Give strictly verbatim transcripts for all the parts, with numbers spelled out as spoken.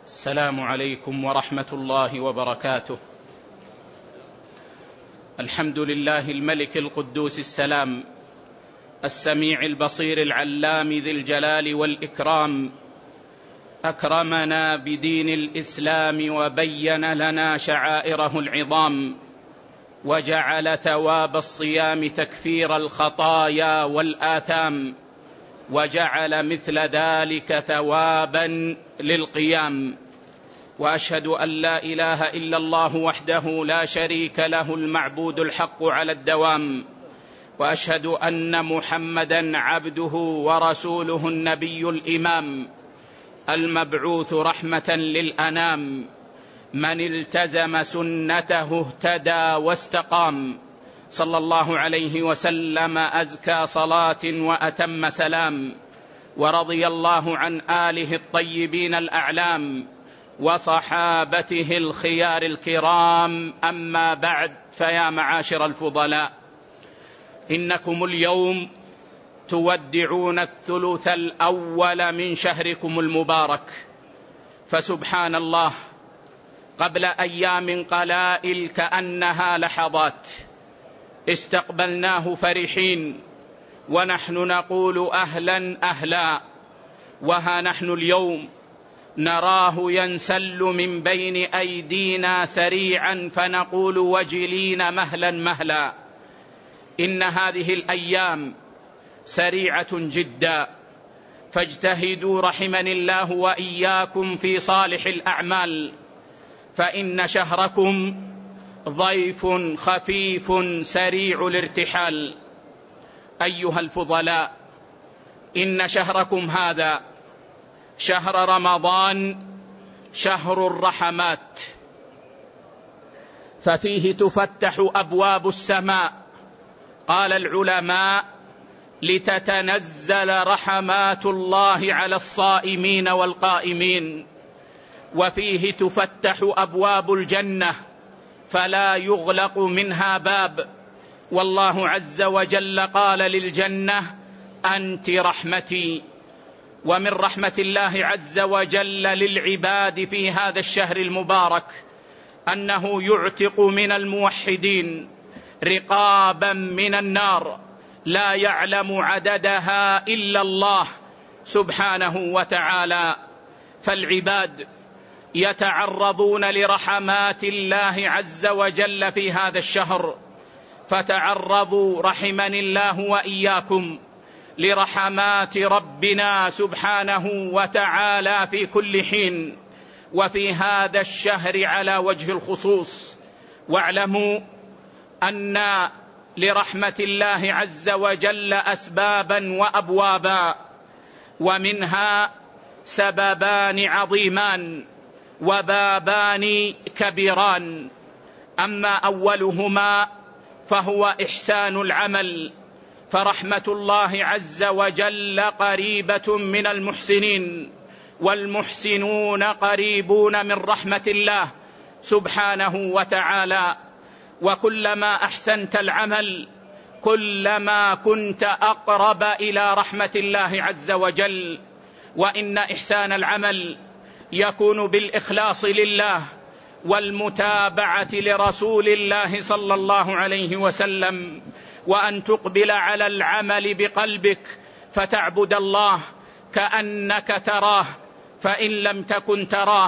السلام عليكم ورحمة الله وبركاته. الحمد لله الملك القدوس السلام السميع البصير العلام ذي الجلال والإكرام، أكرمنا بدين الإسلام وبين لنا شعائره العظام، وجعل ثواب الصيام تكفير الخطايا والآثام، وجعل مثل ذلك ثوابا للقيام. وأشهد أن لا إله إلا الله وحده لا شريك له المعبود الحق على الدوام، وأشهد أن محمدا عبده ورسوله النبي الإمام المبعوث رحمة للأنام، من التزم سنته اهتدى واستقام، صلى الله عليه وسلم أزكى صلاة وأتم سلام. ورضي الله عن آله الطيبين الأعلام وصحابته الخيار الكرام، أما بعد، فيا معاشر الفضلاء، إنكم اليوم تودعون الثلث الأول من شهركم المبارك، فسبحان الله، قبل أيام قلائل كأنها لحظات استقبلناه فرحين ونحن نقول أهلا أهلا، وها نحن اليوم نراه ينسل من بين أيدينا سريعا فنقول وجلين مهلا مهلا. إن هذه الأيام سريعة جدا، فاجتهدوا رحمني الله وإياكم في صالح الأعمال، فإن شهركم ضيف خفيف سريع الارتحال. أيها الفضلاء، إن شهركم هذا شهر رمضان شهر الرحمات، ففيه تفتح أبواب السماء، قال العلماء: لتتنزل رحمات الله على الصائمين والقائمين. وفيه تفتح أبواب الجنة فلا يغلق منها باب، والله عز وجل قال للجنة: أنت رحمتي. ومن رحمة الله عز وجل للعباد في هذا الشهر المبارك أنه يعتق من الموحدين رقابا من النار لا يعلم عددها إلا الله سبحانه وتعالى. فالعباد يتعرضون لرحمات الله عز وجل في هذا الشهر، فتعرضوا رحمني الله وإياكم لرحمات ربنا سبحانه وتعالى في كل حين، وفي هذا الشهر على وجه الخصوص. واعلموا أن لرحمة الله عز وجل أسبابا وأبوابا، ومنها سببان عظيمان وبابان كبيران. أما أولهما فهو إحسان العمل، فرحمة الله عز وجل قريبة من المحسنين، والمحسنون قريبون من رحمة الله سبحانه وتعالى. وكلما أحسنت العمل كلما كنت أقرب إلى رحمة الله عز وجل. وإن إحسان العمل يكون بالإخلاص لله والمتابعة لرسول الله صلى الله عليه وسلم، وأن تقبل على العمل بقلبك فتعبد الله كأنك تراه، فإن لم تكن تراه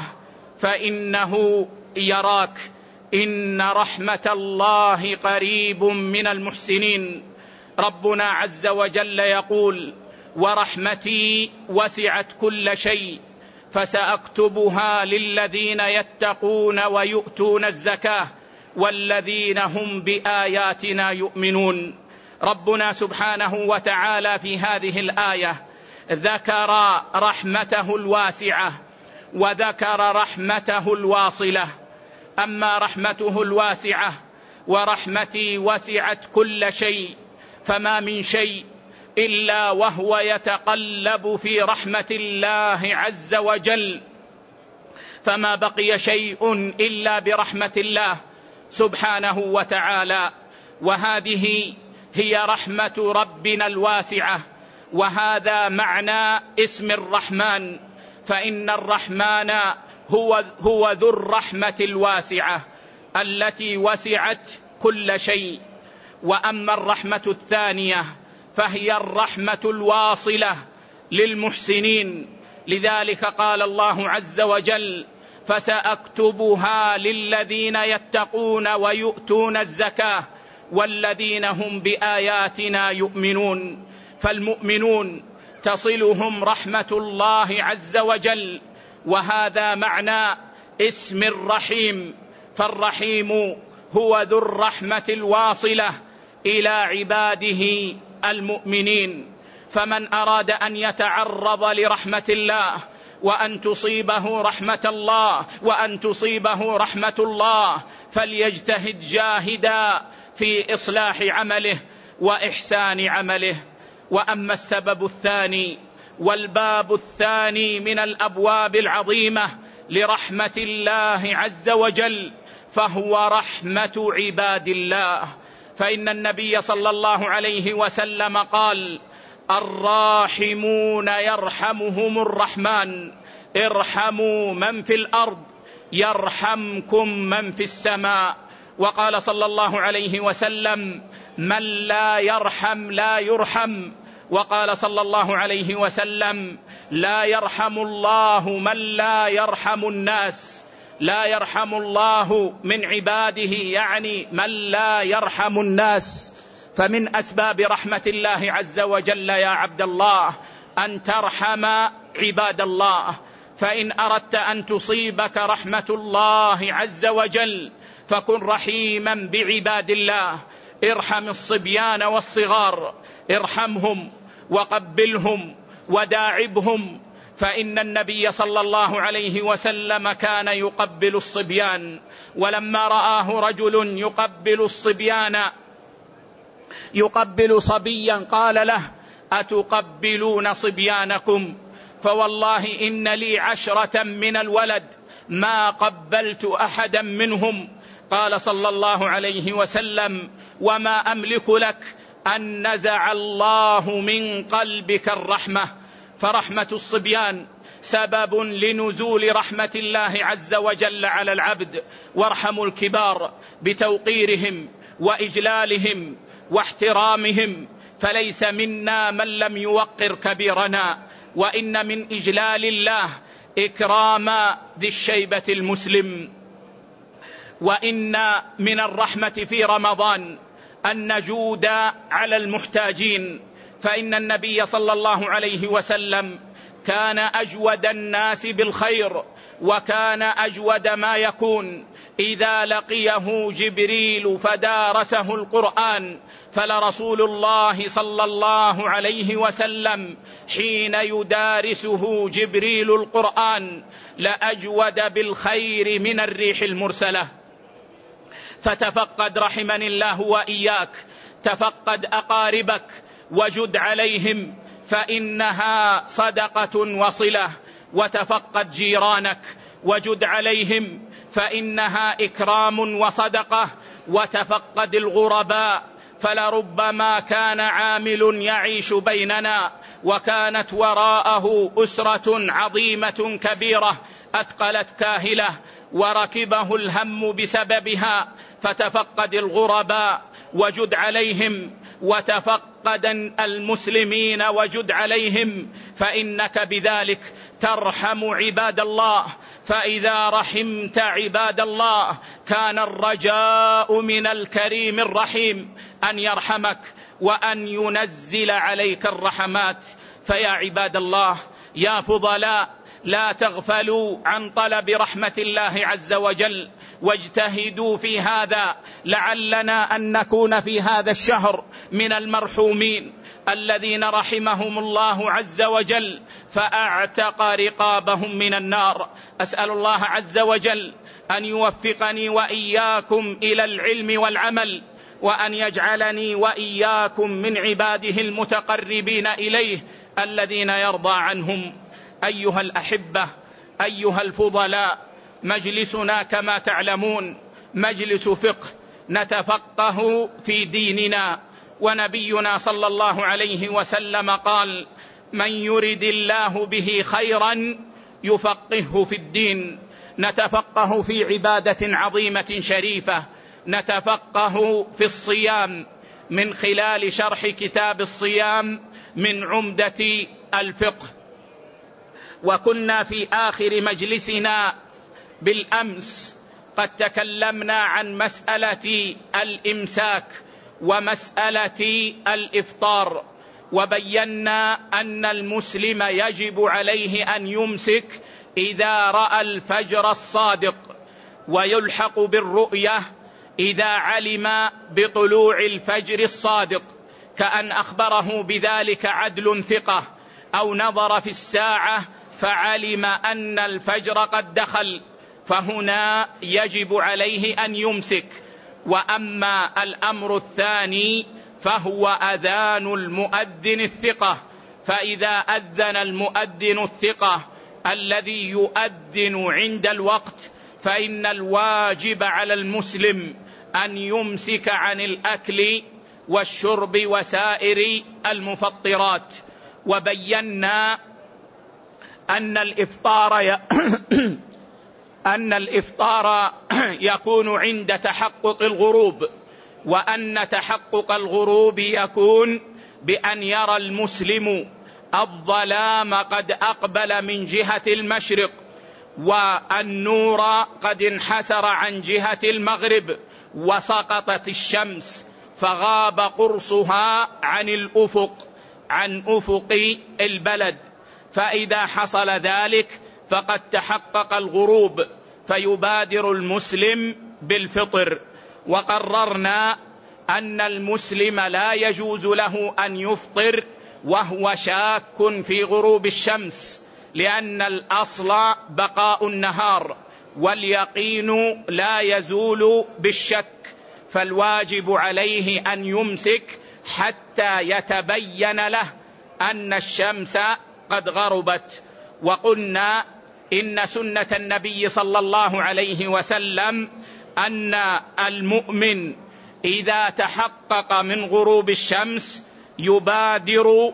فإنه يراك. إن رحمة الله قريب من المحسنين. ربنا عز وجل يقول: ورحمتي وسعت كل شيء فسأكتبها للذين يتقون ويؤتون الزكاة والذين هم بآياتنا يؤمنون. ربنا سبحانه وتعالى في هذه الآية ذكر رحمته الواسعة وذكر رحمته الواصلة. أما رحمته الواسعة ورحمتي وسعت كل شيء، فما من شيء إلا وهو يتقلب في رحمة الله عز وجل، فما بقي شيء إلا برحمة الله سبحانه وتعالى. وهذه هي رحمة ربنا الواسعة، وهذا معنى اسم الرحمن. فإن الرحمن هو, هو ذو الرحمة الواسعة التي وسعت كل شيء. وأما الرحمة الثانية فهي الرحمة الواصلة للمحسنين، لذلك قال الله عز وجل: فسأكتبها للذين يتقون ويؤتون الزكاة والذين هم بآياتنا يؤمنون. فالمؤمنون تصلهم رحمة الله عز وجل، وهذا معنى اسم الرحيم. فالرحيم هو ذو الرحمة الواصلة إلى عباده المؤمنين. فمن أراد أن يتعرض لرحمة الله وأن تصيبه رحمة الله وأن تصيبه رحمة الله فليجتهد جاهدا في إصلاح عمله وإحسان عمله. وأما السبب الثاني والباب الثاني من الأبواب العظيمة لرحمة الله عز وجل فهو رحمة عباد الله. فإن النبي صلى الله عليه وسلم قال: الراحمون يرحمهم الرحمن، ارحموا من في الأرض يرحمكم من في السماء. وقال صلى الله عليه وسلم: من لا يرحم لا يرحم. وقال صلى الله عليه وسلم: لا يرحم الله من لا يرحم الناس. لا يرحم الله من عباده يعني من لا يرحم الناس. فمن أسباب رحمة الله عز وجل يا عبد الله أن ترحم عباد الله. فإن أردت أن تصيبك رحمة الله عز وجل فكن رحيما بعباد الله. ارحم الصبيان والصغار، ارحمهم وقبلهم وداعبهم. فإن النبي صلى الله عليه وسلم كان يقبل الصبيان، ولما رآه رجل يقبل الصبيان يقبل صبيا قال له: أتقبلون صبيانكم؟ فوالله إن لي عشرة من الولد ما قبلت أحدا منهم. قال صلى الله عليه وسلم: وما أملك لك أن نزع الله من قلبك الرحمة. فرحمة الصبيان سبب لنزول رحمة الله عز وجل على العبد. وارحموا الكبار بتوقيرهم وإجلالهم واحترامهم، فليس منا من لم يوقر كبيرنا. وإن من إجلال الله إكرام ذي الشيبة المسلم. وإن من الرحمة في رمضان أن نجود على المحتاجين. فإن النبي صلى الله عليه وسلم كان أجود الناس بالخير، وكان أجود ما يكون إذا لقيه جبريل فدارسه القرآن. فلرسول الله صلى الله عليه وسلم حين يدارسه جبريل القرآن لأجود بالخير من الريح المرسلة. فتفقد رحمني الله وإياك، تفقد أقاربك وجد عليهم فإنها صدقة وصلة، وتفقد جيرانك وجد عليهم فإنها إكرام وصدقة، وتفقد الغرباء. فلربما كان عامل يعيش بيننا وكانت وراءه أسرة عظيمة كبيرة أثقلت كاهلة وركبه الهم بسببها، فتفقد الغرباء وجد عليهم، وتفقد المسلمين وجد عليهم، فإنك بذلك ترحم عباد الله. فإذا رحمت عباد الله كان الرجاء من الكريم الرحيم أن يرحمك وأن ينزل عليك الرحمات. فيا عباد الله يا فضلاء، لا تغفلوا عن طلب رحمة الله عز وجل، واجتهدوا في هذا لعلنا أن نكون في هذا الشهر من المرحومين الذين رحمهم الله عز وجل فأعتق رقابهم من النار. أسأل الله عز وجل أن يوفقني وإياكم إلى العلم والعمل، وأن يجعلني وإياكم من عباده المتقربين إليه الذين يرضى عنهم. أيها الأحبة، أيها الفضلاء، مجلسنا كما تعلمون مجلس فقه، نتفقه في ديننا. ونبينا صلى الله عليه وسلم قال: من يرد الله به خيرا يفقهه في الدين. نتفقه في عبادة عظيمة شريفة، نتفقه في الصيام من خلال شرح كتاب الصيام من عمدة الفقه. وكنا في آخر مجلسنا بالأمس قد تكلمنا عن مسألة الإمساك ومسألة الإفطار، وبينا أن المسلم يجب عليه أن يمسك إذا رأى الفجر الصادق، ويلحق بالرؤية إذا علم بطلوع الفجر الصادق، كأن أخبره بذلك عدل ثقة، أو نظر في الساعة فعلم أن الفجر قد دخل، فهنا يجب عليه أن يمسك. وأما الأمر الثاني فهو أذان المؤذن الثقة، فإذا أذن المؤذن الثقة الذي يؤذن عند الوقت فإن الواجب على المسلم أن يمسك عن الأكل والشرب وسائر المفطرات. وبينا أن الإفطار ي... أن الإفطار يكون عند تحقق الغروب، وأن تحقق الغروب يكون بأن يرى المسلم الظلام قد أقبل من جهة المشرق، والنور قد انحسر عن جهة المغرب، وسقطت الشمس فغاب قرصها عن الأفق عن أفق البلد. فإذا حصل ذلك فقد تحقق الغروب، فيبادر المسلم بالفطر. وقررنا أن المسلم لا يجوز له أن يفطر وهو شاك في غروب الشمس، لأن الأصل بقاء النهار، واليقين لا يزول بالشك، فالواجب عليه أن يمسك حتى يتبين له أن الشمس قد غربت. وقلنا إن سنة النبي صلى الله عليه وسلم أن المؤمن إذا تحقق من غروب الشمس يبادر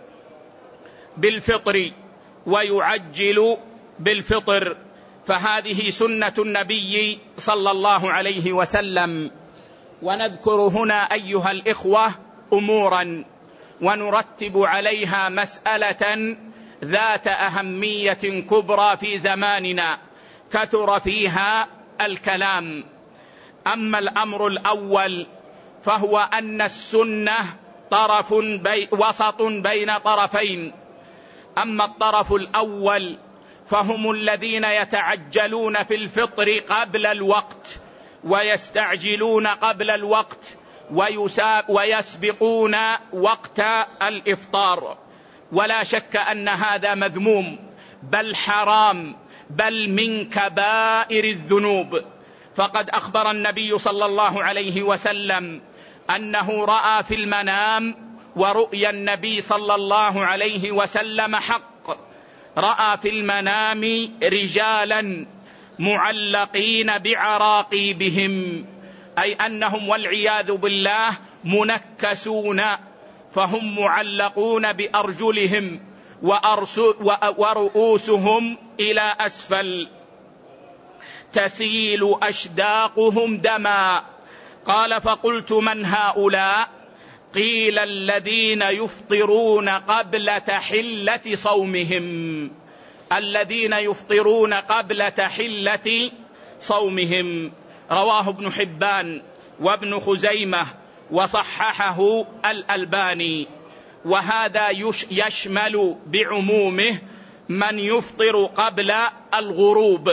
بالفطر ويعجل بالفطر، فهذه سنة النبي صلى الله عليه وسلم. ونذكر هنا أيها الإخوة أمورا ونرتب عليها مسألة ذات أهمية كبرى في زماننا كثر فيها الكلام. أما الأمر الأول فهو أن السنة طرف بي وسط بين طرفين. أما الطرف الأول فهم الذين يتعجلون في الفطر قبل الوقت، ويستعجلون قبل الوقت، ويسبقون وقت الإفطار، ولا شك أن هذا مذموم بل حرام، بل من كبائر الذنوب. فقد أخبر النبي صلى الله عليه وسلم أنه رأى في المنام، ورؤيا النبي صلى الله عليه وسلم حق، رأى في المنام رجالا معلقين بعراقيبهم، أي أنهم والعياذ بالله منكسون، فهم معلقون بأرجلهم ورؤوسهم إلى أسفل، تسيل أشداقهم دما. قال: فقلت: من هؤلاء؟ قيل: الذين يفطرون قبل تحلة صومهم، الذين يفطرون قبل تحلة صومهم. رواه ابن حبان وابن خزيمة وصححه الألباني. وهذا يشمل بعمومه من يفطر قبل الغروب،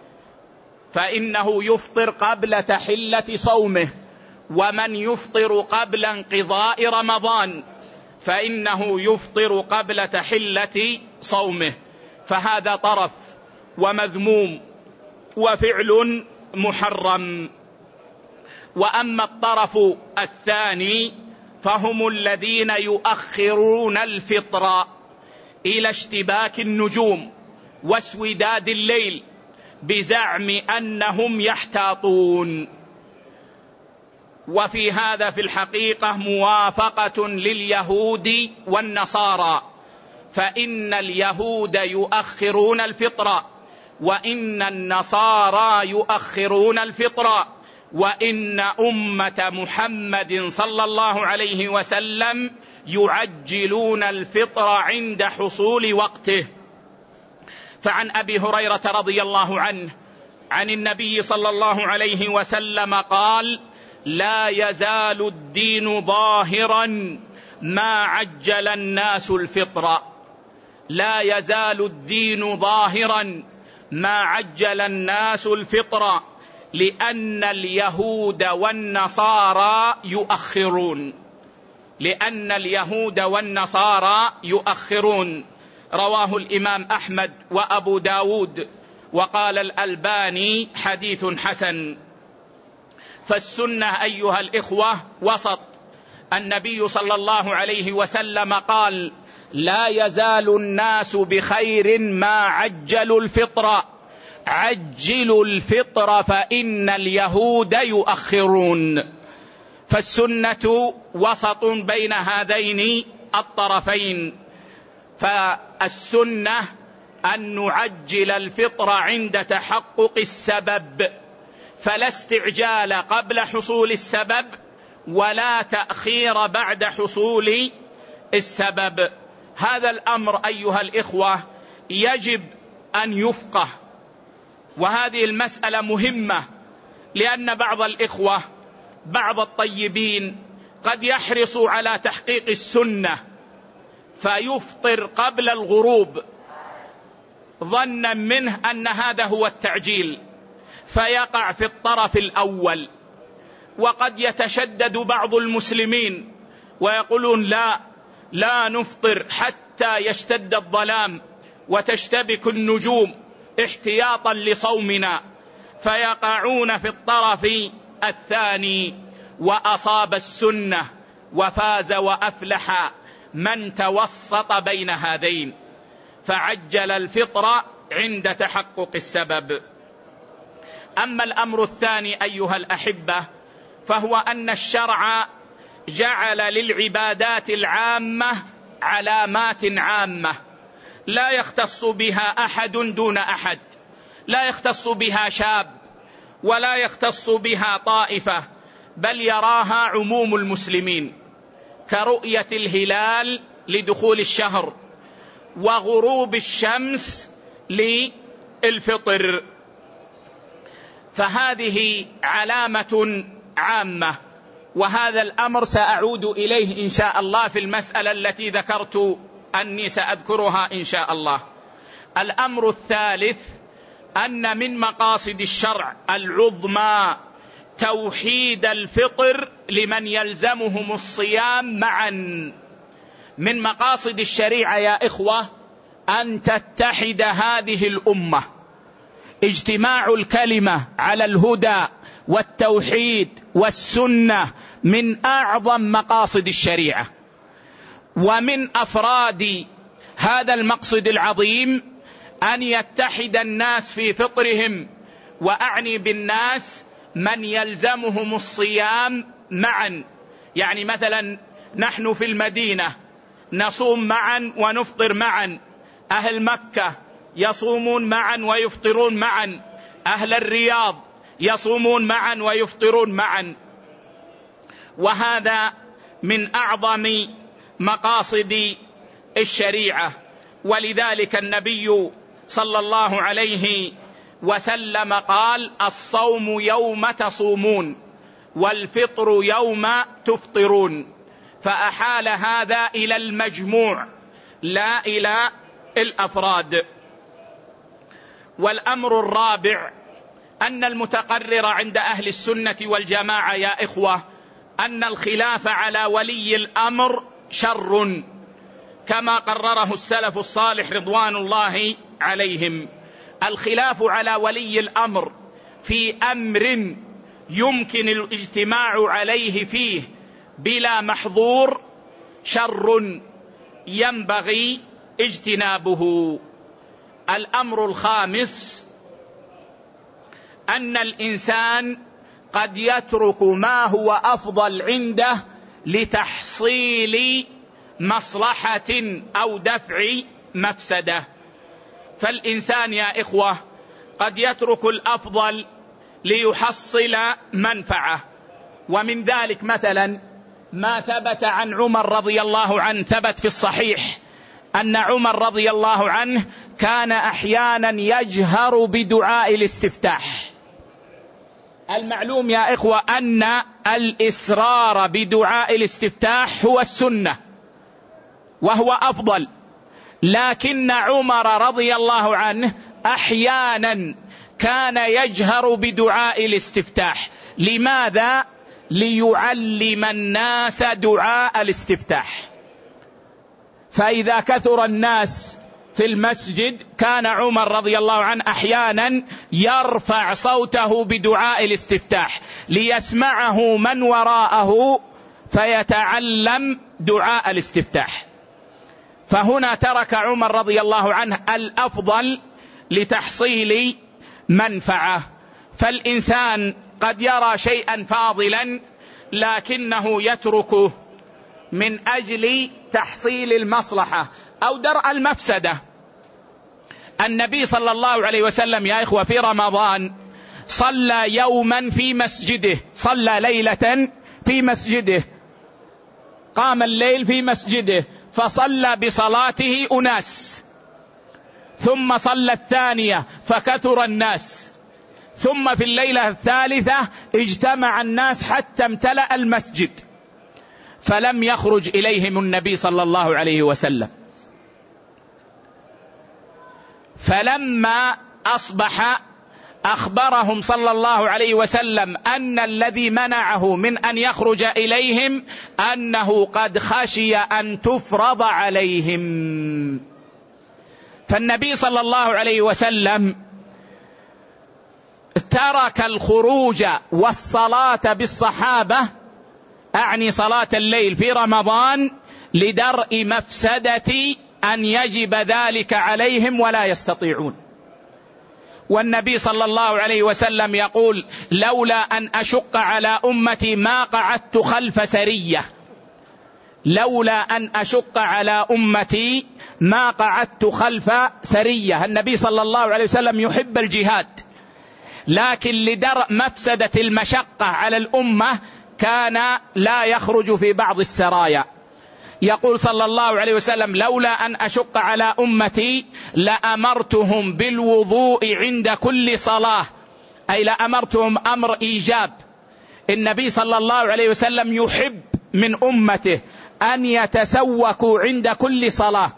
فإنه يفطر قبل تحلة صومه، ومن يفطر قبل انقضاء رمضان فإنه يفطر قبل تحلة صومه. فهذا طرف ومذموم وفعل محرم. وأما الطرف الثاني فهم الذين يؤخرون الفطر إلى اشتباك النجوم واسوداد الليل بزعم أنهم يحتاطون. وفي هذا في الحقيقة موافقة لليهود والنصارى، فإن اليهود يؤخرون الفطر وإن النصارى يؤخرون الفطر، وإن أمة محمد صلى الله عليه وسلم يعجلون الفطر عند حصول وقته. فعن أبي هريرة رضي الله عنه عن النبي صلى الله عليه وسلم قال: لا يزال الدين ظاهرا ما عجل الناس الفطر. لا يزال الدين ظاهرا ما عجل الناس الفطر، لأن اليهود والنصارى يؤخرون. لأن اليهود والنصارى يؤخرون. رواه الإمام أحمد وأبو داود، وقال الألباني حديث حسن. فالسنة أيها الإخوة وسط. النبي صلى الله عليه وسلم قال: لا يزال الناس بخير ما عجلوا الفطر. عجلوا الفطر فإن اليهود يؤخرون. فالسنة وسط بين هذين الطرفين. فالسنة أن نعجل الفطر عند تحقق السبب، فلا استعجال قبل حصول السبب ولا تأخير بعد حصول السبب. هذا الأمر أيها الإخوة يجب أن يفقه، وهذه المسألة مهمة، لأن بعض الإخوة بعض الطيبين قد يحرص على تحقيق السنة فيفطر قبل الغروب ظنا منه أن هذا هو التعجيل، فيقع في الطرف الأول. وقد يتشدد بعض المسلمين ويقولون: لا لا نفطر حتى يشتد الظلام وتشتبك النجوم احتياطا لصومنا، فيقعون في الطرف الثاني. وأصاب السنة وفاز وأفلح من توسط بين هذين، فعجل الفطر عند تحقق السبب. أما الأمر الثاني أيها الأحبة، فهو أن الشرع جعل للعبادات العامة علامات عامة لا يختص بها أحد دون أحد، لا يختص بها شاب ولا يختص بها طائفة، بل يراها عموم المسلمين، كرؤية الهلال لدخول الشهر، وغروب الشمس للفطر. فهذه علامة عامة، وهذا الأمر سأعود إليه إن شاء الله في المسألة التي ذكرت أني سأذكرها إن شاء الله. الأمر الثالث أن من مقاصد الشرع العظمى توحيد الفطر لمن يلزمهم الصيام معا. من مقاصد الشريعة يا إخوة أن تتحد هذه الأمة. اجتماع الكلمة على الهدى والتوحيد والسنة من أعظم مقاصد الشريعة. ومن أفراد هذا المقصد العظيم أن يتحد الناس في فطرهم، وأعني بالناس من يلزمهم الصيام معا. يعني مثلا نحن في المدينة نصوم معا ونفطر معا، أهل مكة يصومون معا ويفطرون معا، أهل الرياض يصومون معا ويفطرون معا. وهذا من أعظم مقاصد الشريعة. ولذلك النبي صلى الله عليه وسلم قال: الصوم يوم تصومون والفطر يوم تفطرون. فأحال هذا إلى المجموع لا إلى الأفراد. والأمر الرابع أن المتقرر عند أهل السنة والجماعة يا إخوة أن الخلاف على ولي الأمر شر، كما قرره السلف الصالح رضوان الله عليهم. الخلاف على ولي الأمر في أمر يمكن الاجتماع عليه فيه بلا محظور شر ينبغي اجتنابه. الأمر الخامس أن الإنسان قد يترك ما هو أفضل عنده لتحصيل مصلحة أو دفع مفسدة. فالإنسان يا إخوة قد يترك الأفضل ليحصل منفعة. ومن ذلك مثلا ما ثبت عن عمر رضي الله عنه، ثبت في الصحيح أن عمر رضي الله عنه كان أحيانا يجهر بدعاء الاستفتاح. المعلوم يا إخوة أن الإسرار بدعاء الاستفتاح هو السنة وهو أفضل، لكن عمر رضي الله عنه أحيانا كان يجهر بدعاء الاستفتاح. لماذا؟ ليعلم الناس دعاء الاستفتاح. فإذا كثر الناس في المسجد كان عمر رضي الله عنه أحيانا يرفع صوته بدعاء الاستفتاح ليسمعه من وراءه فيتعلم دعاء الاستفتاح. فهنا ترك عمر رضي الله عنه الأفضل لتحصيل منفعة. فالإنسان قد يرى شيئا فاضلا لكنه يتركه من أجل تحصيل المصلحة أو درء المفسدة. النبي صلى الله عليه وسلم يا إخوة في رمضان صلى يوما في مسجده، صلى ليلة في مسجده، قام الليل في مسجده فصلى بصلاته أناس، ثم صلى الثانية فكثر الناس، ثم في الليلة الثالثة اجتمع الناس حتى امتلأ المسجد، فلم يخرج إليهم النبي صلى الله عليه وسلم. فلما أصبح أخبرهم صلى الله عليه وسلم أن الذي منعه من أن يخرج إليهم أنه قد خشي أن تفرض عليهم. فالنبي صلى الله عليه وسلم ترك الخروج والصلاة بالصحابة، أعني صلاة الليل في رمضان، لدرء مفسدة أن يجب ذلك عليهم ولا يستطيعون. والنبي صلى الله عليه وسلم يقول: لولا أن أشق على أمتي ما قعدت خلف سرية، لولا أن أشق على أمتي ما قعدت خلف سرية. النبي صلى الله عليه وسلم يحب الجهاد، لكن لدرء مفسدة المشقة على الأمة كان لا يخرج في بعض السرايا. يقول صلى الله عليه وسلم: لولا أن أشق على أمتي لأمرتهم بالوضوء عند كل صلاة، أي لأمرتهم أمر إيجاب. النبي صلى الله عليه وسلم يحب من أمته أن يتسوكوا عند كل صلاة،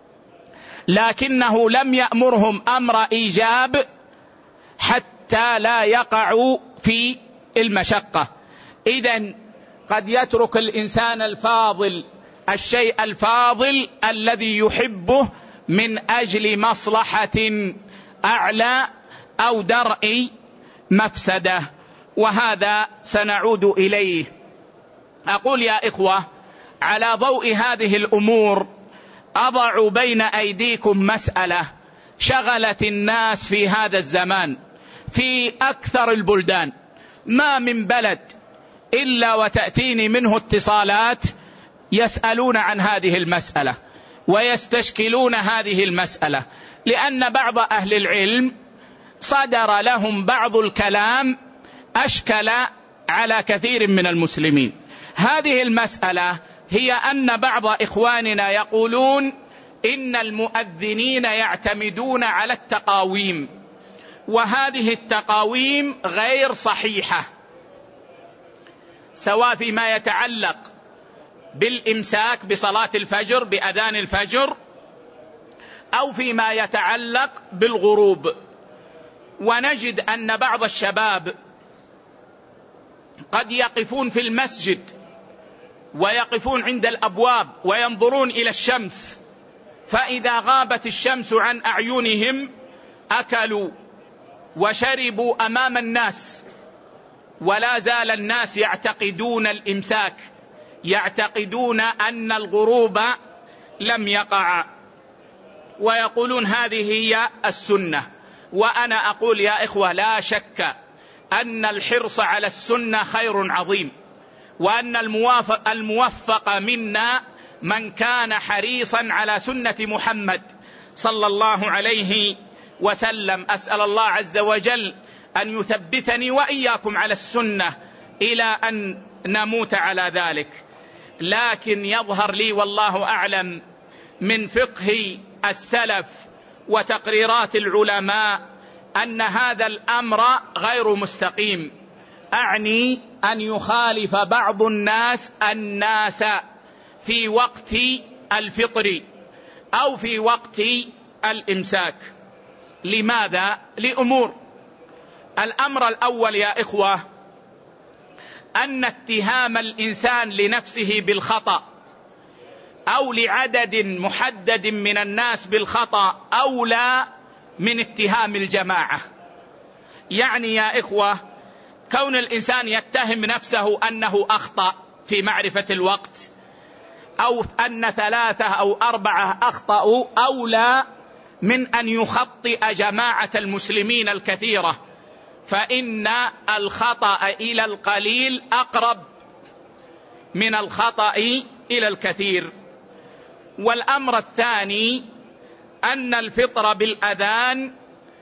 لكنه لم يأمرهم أمر إيجاب حتى لا يقعوا في المشقة. إذن قد يترك الإنسان الفاضل الشيء الفاضل الذي يحبه من أجل مصلحة أعلى أو درء مفسدة، وهذا سنعود إليه. أقول يا إخوة، على ضوء هذه الأمور أضع بين أيديكم مسألة شغلت الناس في هذا الزمان في أكثر البلدان. ما من بلد إلا وتأتيني منه اتصالات يسألون عن هذه المسألة ويستشكلون هذه المسألة، لأن بعض أهل العلم صدر لهم بعض الكلام أشكل على كثير من المسلمين. هذه المسألة هي أن بعض إخواننا يقولون إن المؤذنين يعتمدون على التقاويم، وهذه التقاويم غير صحيحة، سواء فيما يتعلق بالإمساك بصلاة الفجر بأذان الفجر أو فيما يتعلق بالغروب. ونجد أن بعض الشباب قد يقفون في المسجد ويقفون عند الأبواب وينظرون إلى الشمس، فإذا غابت الشمس عن أعينهم أكلوا وشربوا أمام الناس، ولا زال الناس يعتقدون الإمساك، يعتقدون أن الغروب لم يقع، ويقولون هذه هي السنة. وأنا أقول يا إخوة، لا شك أن الحرص على السنة خير عظيم، وأن الموافق, الموفق منا من كان حريصا على سنة محمد صلى الله عليه وسلم. أسأل الله عز وجل أن يثبتني وإياكم على السنة إلى أن نموت على ذلك. لكن يظهر لي والله أعلم من فقه السلف وتقريرات العلماء أن هذا الأمر غير مستقيم. أعني أن يخالف بعض الناس الناس في وقت الفطر أو في وقت الإمساك. لماذا؟ لأمور. الأمر الأول يا إخوة أن اتهام الإنسان لنفسه بالخطأ أو لعدد محدد من الناس بالخطأ أولى من اتهام الجماعة. يعني يا إخوة كون الإنسان يتهم نفسه أنه أخطأ في معرفة الوقت أو أن ثلاثة أو أربعة أخطأوا أولى من أن يخطئ جماعة المسلمين الكثيرة، فإن الخطأ إلى القليل أقرب من الخطأ إلى الكثير. والأمر الثاني أن الفطر بالأذان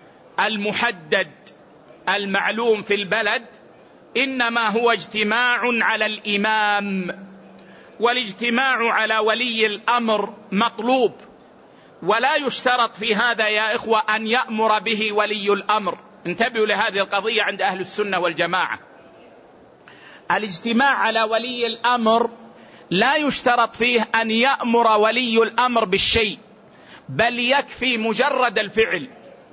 المحدد المعلوم في البلد إنما هو اجتماع على الإمام، والاجتماع على ولي الأمر مطلوب، ولا يشترط في هذا يا إخوة أن يأمر به ولي الأمر. انتبهوا لهذه القضية عند أهل السنة والجماعة. الاجتماع على ولي الأمر لا يشترط فيه أن يأمر ولي الأمر بالشيء، بل يكفي مجرد الفعل.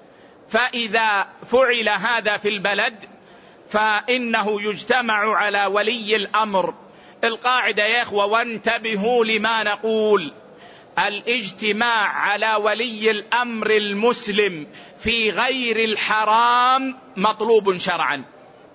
فإذا فعل هذا في البلد فإنه يجتمع على ولي الأمر. القاعدة يا إخوة وانتبهوا لما نقول: الاجتماع على ولي الأمر المسلم في غير الحرام مطلوب شرعا.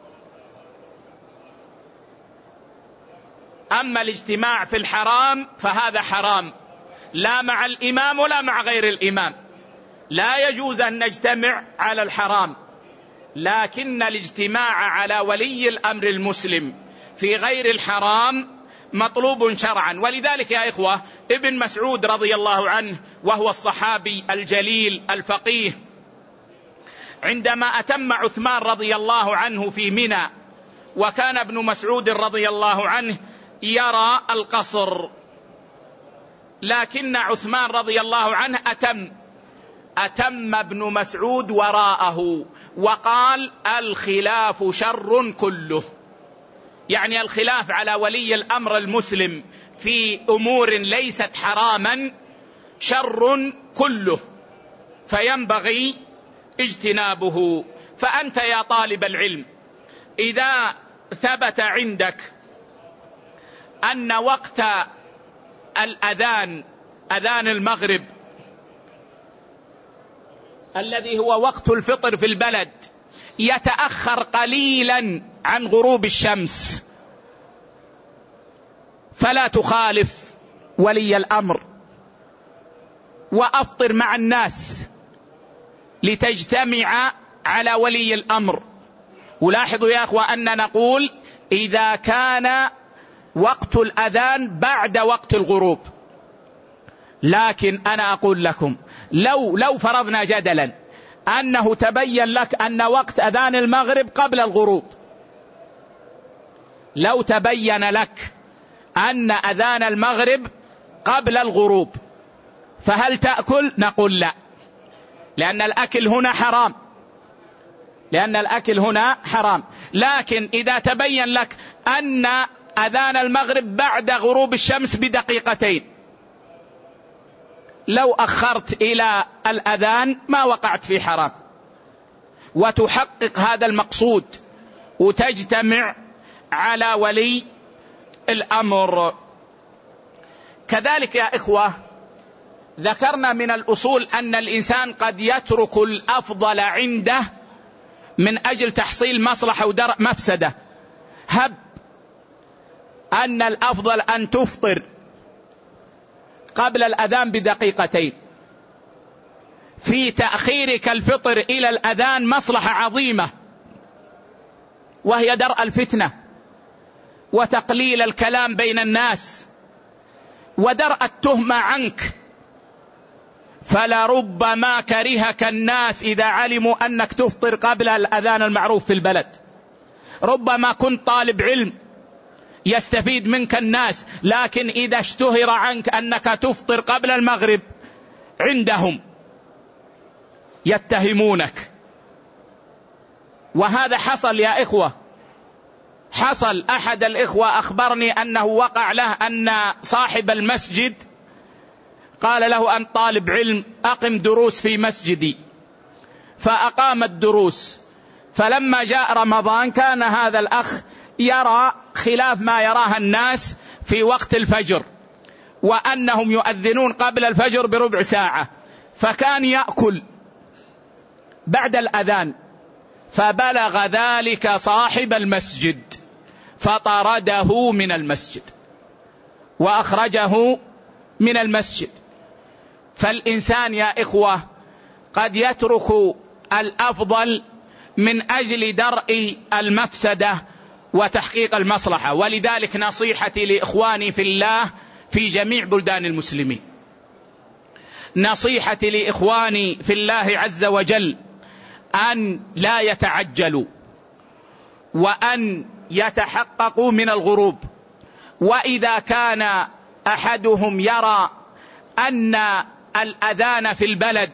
أما الاجتماع في الحرام فهذا حرام، لا مع الإمام ولا مع غير الإمام. لا يجوز أن نجتمع على الحرام، لكن الاجتماع على ولي الأمر المسلم في غير الحرام مطلوب شرعا. ولذلك يا إخوة ابن مسعود رضي الله عنه وهو الصحابي الجليل الفقيه، عندما أتم عثمان رضي الله عنه في منى، وكان ابن مسعود رضي الله عنه يرى القصر، لكن عثمان رضي الله عنه أتم أتم ابن مسعود وراءه وقال: الخلاف شر كله. يعني الخلاف على ولي الأمر المسلم في أمور ليست حراما شر كله، فينبغي اجتنابه. فأنت يا طالب العلم إذا ثبت عندك أن وقت الأذان أذان المغرب الذي هو وقت الفطر في البلد يتأخر قليلا عن غروب الشمس، فلا تخالف ولي الأمر وأفطر مع الناس لتجتمع على ولي الأمر. ولاحظوا يا أخوة أن نقول إذا كان وقت الأذان بعد وقت الغروب، لكن أنا أقول لكم لو لو فرضنا جدلا أنه تبين لك أن وقت أذان المغرب قبل الغروب، لو تبين لك أن أذان المغرب قبل الغروب، فهل تأكل؟ نقول لا، لأن الأكل هنا حرام، لأن الأكل هنا حرام. لكن إذا تبين لك أن أذان المغرب بعد غروب الشمس بدقيقتين، لو أخرت إلى الأذان ما وقعت في حرام، وتحقق هذا المقصود وتجتمع على ولي الأمر. كذلك يا إخوة ذكرنا من الأصول أن الإنسان قد يترك الأفضل عنده من أجل تحصيل مصلحة ودرء مفسدة. هب أن الأفضل أن تفطر قبل الأذان بدقيقتين، في تأخيرك الفطر إلى الأذان مصلحة عظيمة، وهي درء الفتنة وتقليل الكلام بين الناس ودرء التهمة عنك فلربما كرهك الناس إذا علموا أنك تفطر قبل الأذان المعروف في البلد. ربما كنت طالب علم يستفيد منك الناس، لكن إذا اشتهر عنك أنك تفطر قبل المغرب عندهم يتهمونك. وهذا حصل يا إخوة، حصل. أحد الإخوة أخبرني أنه وقع له أن صاحب المسجد قال له: أنت طالب علم، أقم دروس في مسجدي. فأقام الدروس، فلما جاء رمضان كان هذا الأخ يرى خلاف ما يراه الناس في وقت الفجر، وأنهم يؤذنون قبل الفجر بربع ساعة، فكان يأكل بعد الأذان. فبلغ ذلك صاحب المسجد فطرده من المسجد وأخرجه من المسجد. فالإنسان يا إخوة قد يترك الأفضل من أجل درء المفسدة وتحقيق المصلحة. ولذلك نصيحتي لإخواني في الله في جميع بلدان المسلمين، نصيحتي لإخواني في الله عز وجل أن لا يتعجلوا، وأن يتحققوا من الغروب. وإذا كان أحدهم يرى أن الأذان في البلد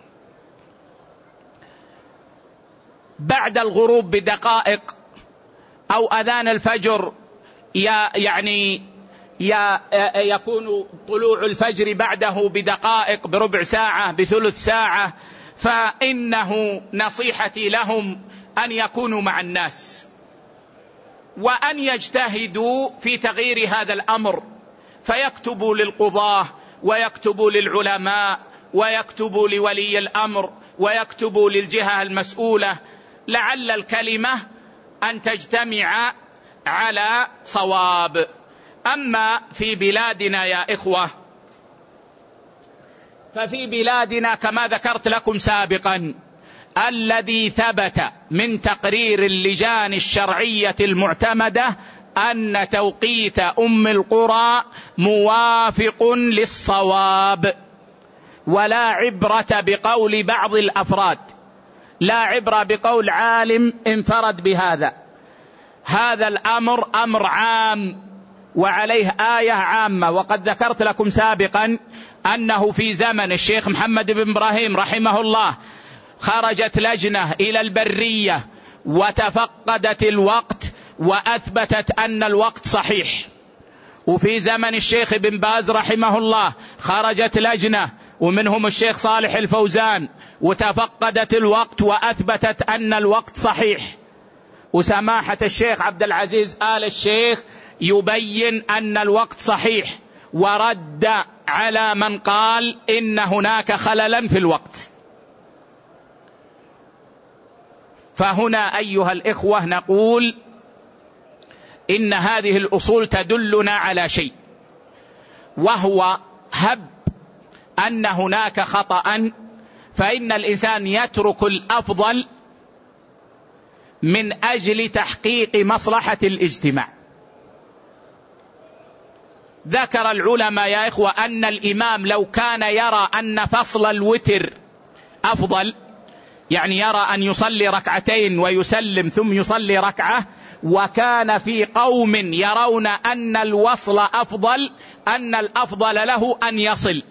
بعد الغروب بدقائق، أو أذان الفجر يعني يكون طلوع الفجر بعده بدقائق، بربع ساعة، بثلث ساعة، فإنه نصيحتي لهم أن يكونوا مع الناس، وأن يجتهدوا في تغيير هذا الأمر، فيكتبوا للقضاة، ويكتبوا للعلماء، ويكتبوا لولي الأمر، ويكتبوا للجهة المسؤولة، لعل الكلمة أن تجتمع على صواب. أما في بلادنا يا إخوة، ففي بلادنا كما ذكرت لكم سابقا الذي ثبت من تقرير اللجان الشرعية المعتمدة أن توقيت أم القرى موافق للصواب، ولا عبرة بقول بعض الأفراد، لا عبرة بقول عالم انفرد بهذا. هذا الأمر أمر عام وعليه آية عامة. وقد ذكرت لكم سابقا أنه في زمن الشيخ محمد بن إبراهيم رحمه الله خرجت لجنة إلى البرية وتفقدت الوقت وأثبتت أن الوقت صحيح. وفي زمن الشيخ بن باز رحمه الله خرجت لجنة ومنهم الشيخ صالح الفوزان وتفقدت الوقت وأثبتت أن الوقت صحيح. وسماحة الشيخ عبد العزيز آل الشيخ يبين أن الوقت صحيح، ورد على من قال إن هناك خللا في الوقت. فهنا أيها الإخوة نقول إن هذه الأصول تدلنا على شيء، وهو هب أن هناك خطأ، فإن الإنسان يترك الأفضل من أجل تحقيق مصلحة الاجتماع. ذكر العلماء يا إخوة أن الإمام لو كان يرى أن فصل الوتر أفضل، يعني يرى أن يصلي ركعتين ويسلم ثم يصلي ركعة، وكان في قوم يرون أن الوصل أفضل، أن الأفضل له أن يصل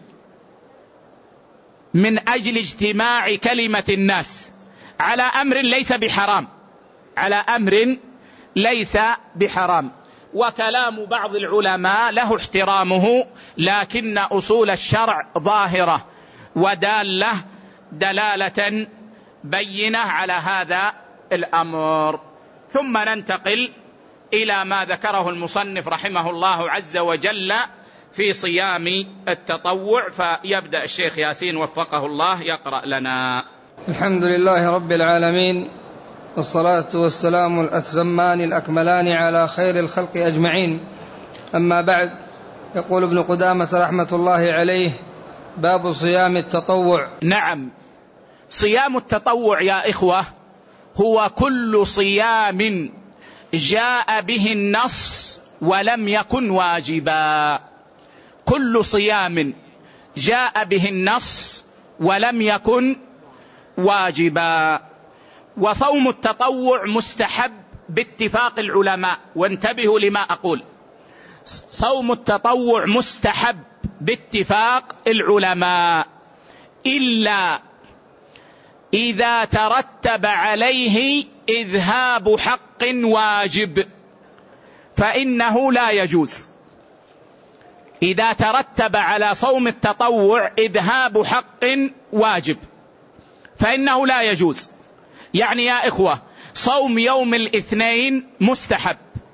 من أجل اجتماع كلمة الناس على أمر ليس بحرام، على أمر ليس بحرام. وكلام بعض العلماء له احترامه، لكن أصول الشرع ظاهرة ودالة دلالة بينة على هذا الأمر. ثم ننتقل إلى ما ذكره المصنف رحمه الله عز وجل في صيام التطوع، فيبدأ الشيخ ياسين وفقه الله يقرأ لنا. الحمد لله رب العالمين، والصلاة والسلام الأتمان الأكملان على خير الخلق أجمعين. أما بعد، يقول ابن قدامة رحمة الله عليه: باب صيام التطوع. نعم، صيام التطوع يا إخوة هو كل صيام جاء به النص ولم يكن واجبا. كل صيام جاء به النص ولم يكن واجبا. وصوم التطوع مستحب باتفاق العلماء، وانتبهوا لما أقول، صوم التطوع مستحب باتفاق العلماء إلا إذا ترتب عليه إذهاب حق واجب فإنه لا يجوز. إذا ترتب على صوم التطوع إذهاب حق واجب فإنه لا يجوز. يعني يا إخوة، صوم يوم الاثنين مستحب،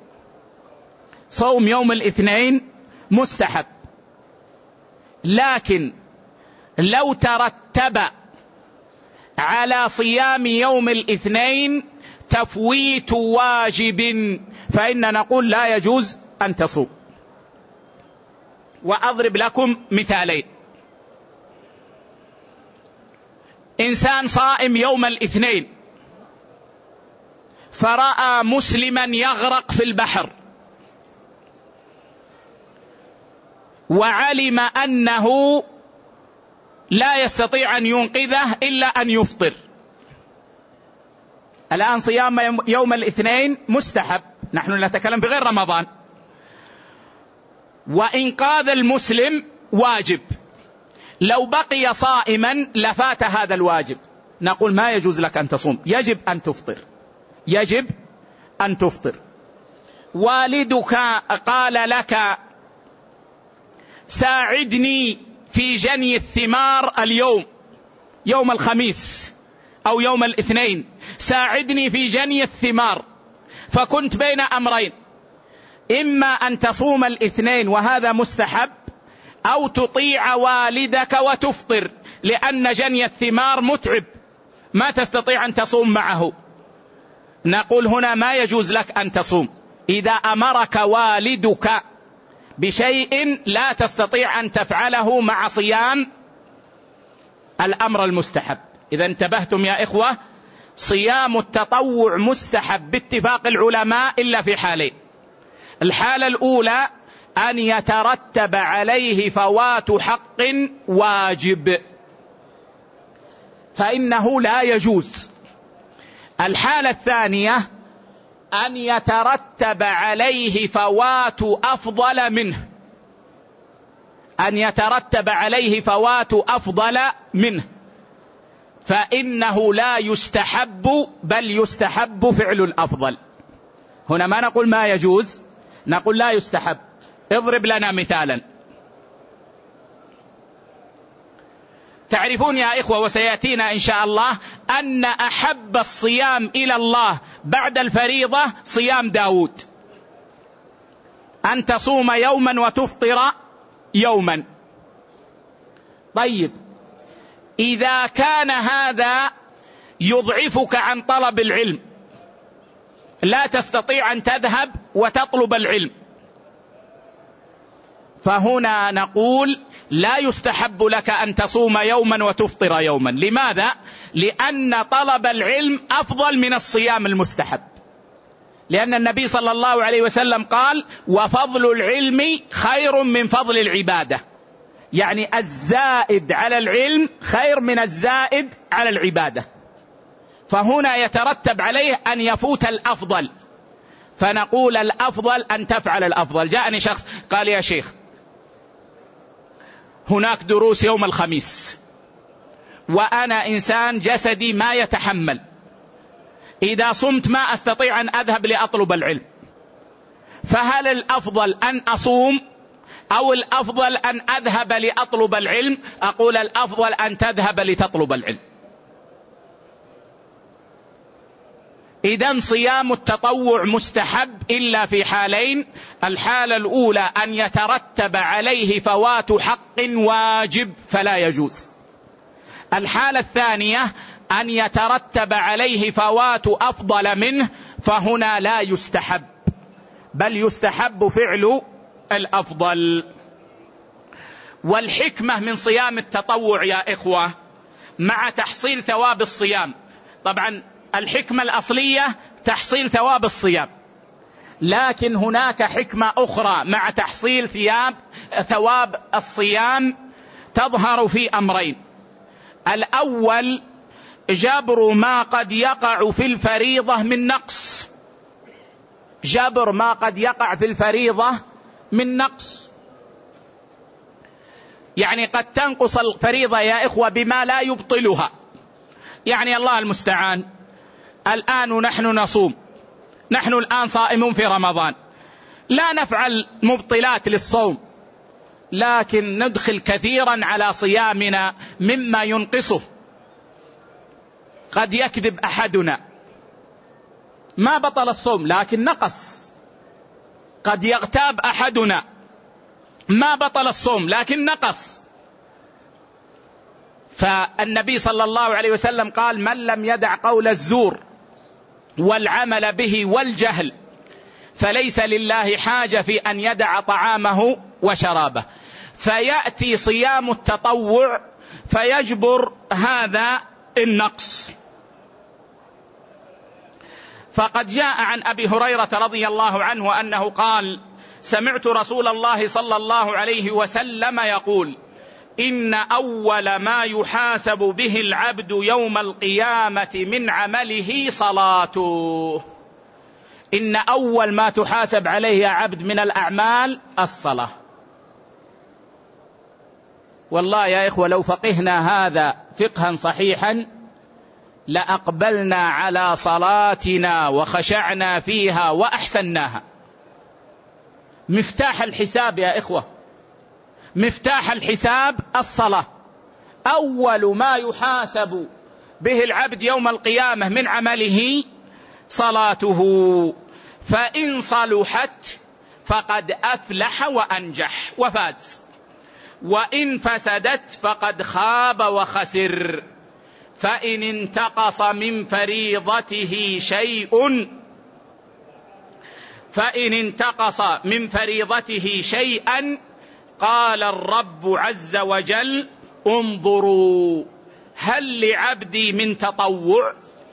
صوم يوم الاثنين مستحب، لكن لو ترتب على صيام يوم الاثنين تفويت واجب فإن نقول لا يجوز أن تصوم. وأضرب لكم مثالين. إنسان صائم يوم الاثنين فرأى مسلما يغرق في البحر وعلم أنه لا يستطيع أن ينقذه إلا أن يفطر. الآن صيام يوم الاثنين مستحب، نحن نتكلم في غير رمضان، وإنقاذ المسلم واجب. لو بقي صائما لفات هذا الواجب، نقول ما يجوز لك أن تصوم، يجب أن تفطر، يجب أن تفطر. والدك قال لك ساعدني في جني الثمار اليوم، يوم الخميس أو يوم الاثنين، ساعدني في جني الثمار، فكنت بين أمرين، إما أن تصوم الاثنين وهذا مستحب، أو تطيع والدك وتفطر، لأن جني الثمار متعب ما تستطيع أن تصوم معه. نقول هنا ما يجوز لك أن تصوم إذا أمرك والدك بشيء لا تستطيع أن تفعله مع صيام الأمر المستحب. إذا انتبهتم يا إخوة، صيام التطوع مستحب باتفاق العلماء إلا في حالين. الحالة الأولى أن يترتب عليه فوات حق واجب فإنه لا يجوز. الحالة الثانية أن يترتب عليه فوات أفضل منه، أن يترتب عليه فوات أفضل منه فإنه لا يستحب بل يستحب فعل الأفضل. هنا ما نقول ما يجوز، نقول لا يستحب. اضرب لنا مثالا. تعرفون يا إخوة وسيأتينا إن شاء الله أن أحب الصيام إلى الله بعد الفريضة صيام داود، أن تصوم يوما وتفطر يوما. طيب، إذا كان هذا يضعفك عن طلب العلم، لا تستطيع أن تذهب وتطلب العلم، فهنا نقول لا يستحب لك أن تصوم يوما وتفطر يوما. لماذا؟ لأن طلب العلم أفضل من الصيام المستحب، لأن النبي صلى الله عليه وسلم قال وفضل العلم خير من فضل العبادة، يعني الزائد على العلم خير من الزائد على العبادة، فهنا يترتب عليه أن يفوت الأفضل، فنقول الأفضل أن تفعل الأفضل. جاءني شخص قال يا شيخ هناك دروس يوم الخميس وأنا إنسان جسدي ما يتحمل، إذا صمت ما أستطيع أن أذهب لأطلب العلم، فهل الأفضل أن أصوم أو الأفضل أن أذهب لأطلب العلم؟ أقول الأفضل أن تذهب لتطلب العلم. إذن صيام التطوع مستحب إلا في حالين. الحالة الأولى أن يترتب عليه فوات حق واجب فلا يجوز. الحالة الثانية أن يترتب عليه فوات أفضل منه فهنا لا يستحب بل يستحب فعل الأفضل. والحكمة من صيام التطوع يا إخوة مع تحصيل ثواب الصيام، طبعا الحكمة الأصلية تحصيل ثواب الصيام، لكن هناك حكمة أخرى مع تحصيل ثياب ثواب الصيام تظهر في أمرين: الأول جبر ما قد يقع في الفريضة من نقص، جبر ما قد يقع في الفريضة من نقص، يعني قد تنقص الفريضة يا إخوة بما لا يبطلها. يعني الله المستعان، الآن نحن نصوم، نحن الآن صائمون في رمضان، لا نفعل مبطلات للصوم، لكن ندخل كثيرا على صيامنا مما ينقصه. قد يكذب أحدنا، ما بطل الصوم لكن نقص. قد يغتاب أحدنا، ما بطل الصوم لكن نقص. فالنبي صلى الله عليه وسلم قال: من لم يدع قول الزور والعمل به والجهل فليس لله حاجة في أن يدع طعامه وشرابه. فيأتي صيام التطوع فيجبر هذا النقص. فقد جاء عن أبي هريرة رضي الله عنه أنه قال: سمعت رسول الله صلى الله عليه وسلم يقول: إن أول ما يحاسب به العبد يوم القيامة من عمله صلاته. إن أول ما تحاسب عليه يا عبد من الأعمال الصلاة. والله يا إخوة لو فقهنا هذا فقها صحيحا لأقبلنا على صلاتنا وخشعنا فيها وأحسناها. مفتاح الحساب يا إخوة، مفتاح الحساب الصلاة. أول ما يحاسب به العبد يوم القيامة من عمله صلاته، فإن صلحت فقد أفلح وأنجح وفاز، وإن فسدت فقد خاب وخسر. فإن انتقص من فريضته شيء فإن انتقص من فريضته شيئا قال الرب عز وجل: انظروا هل لعبدي من تطوع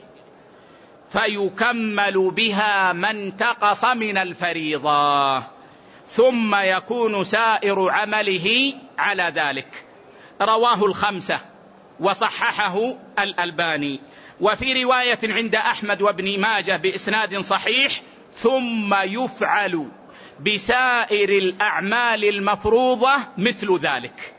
فيكمل بها ما انتقص من الفريضة، ثم يكون سائر عمله على ذلك. رواه الخمسة وصححه الألباني. وفي رواية عند أحمد وابن ماجه بإسناد صحيح: ثم يفعل بسائر الأعمال المفروضة مثل ذلك.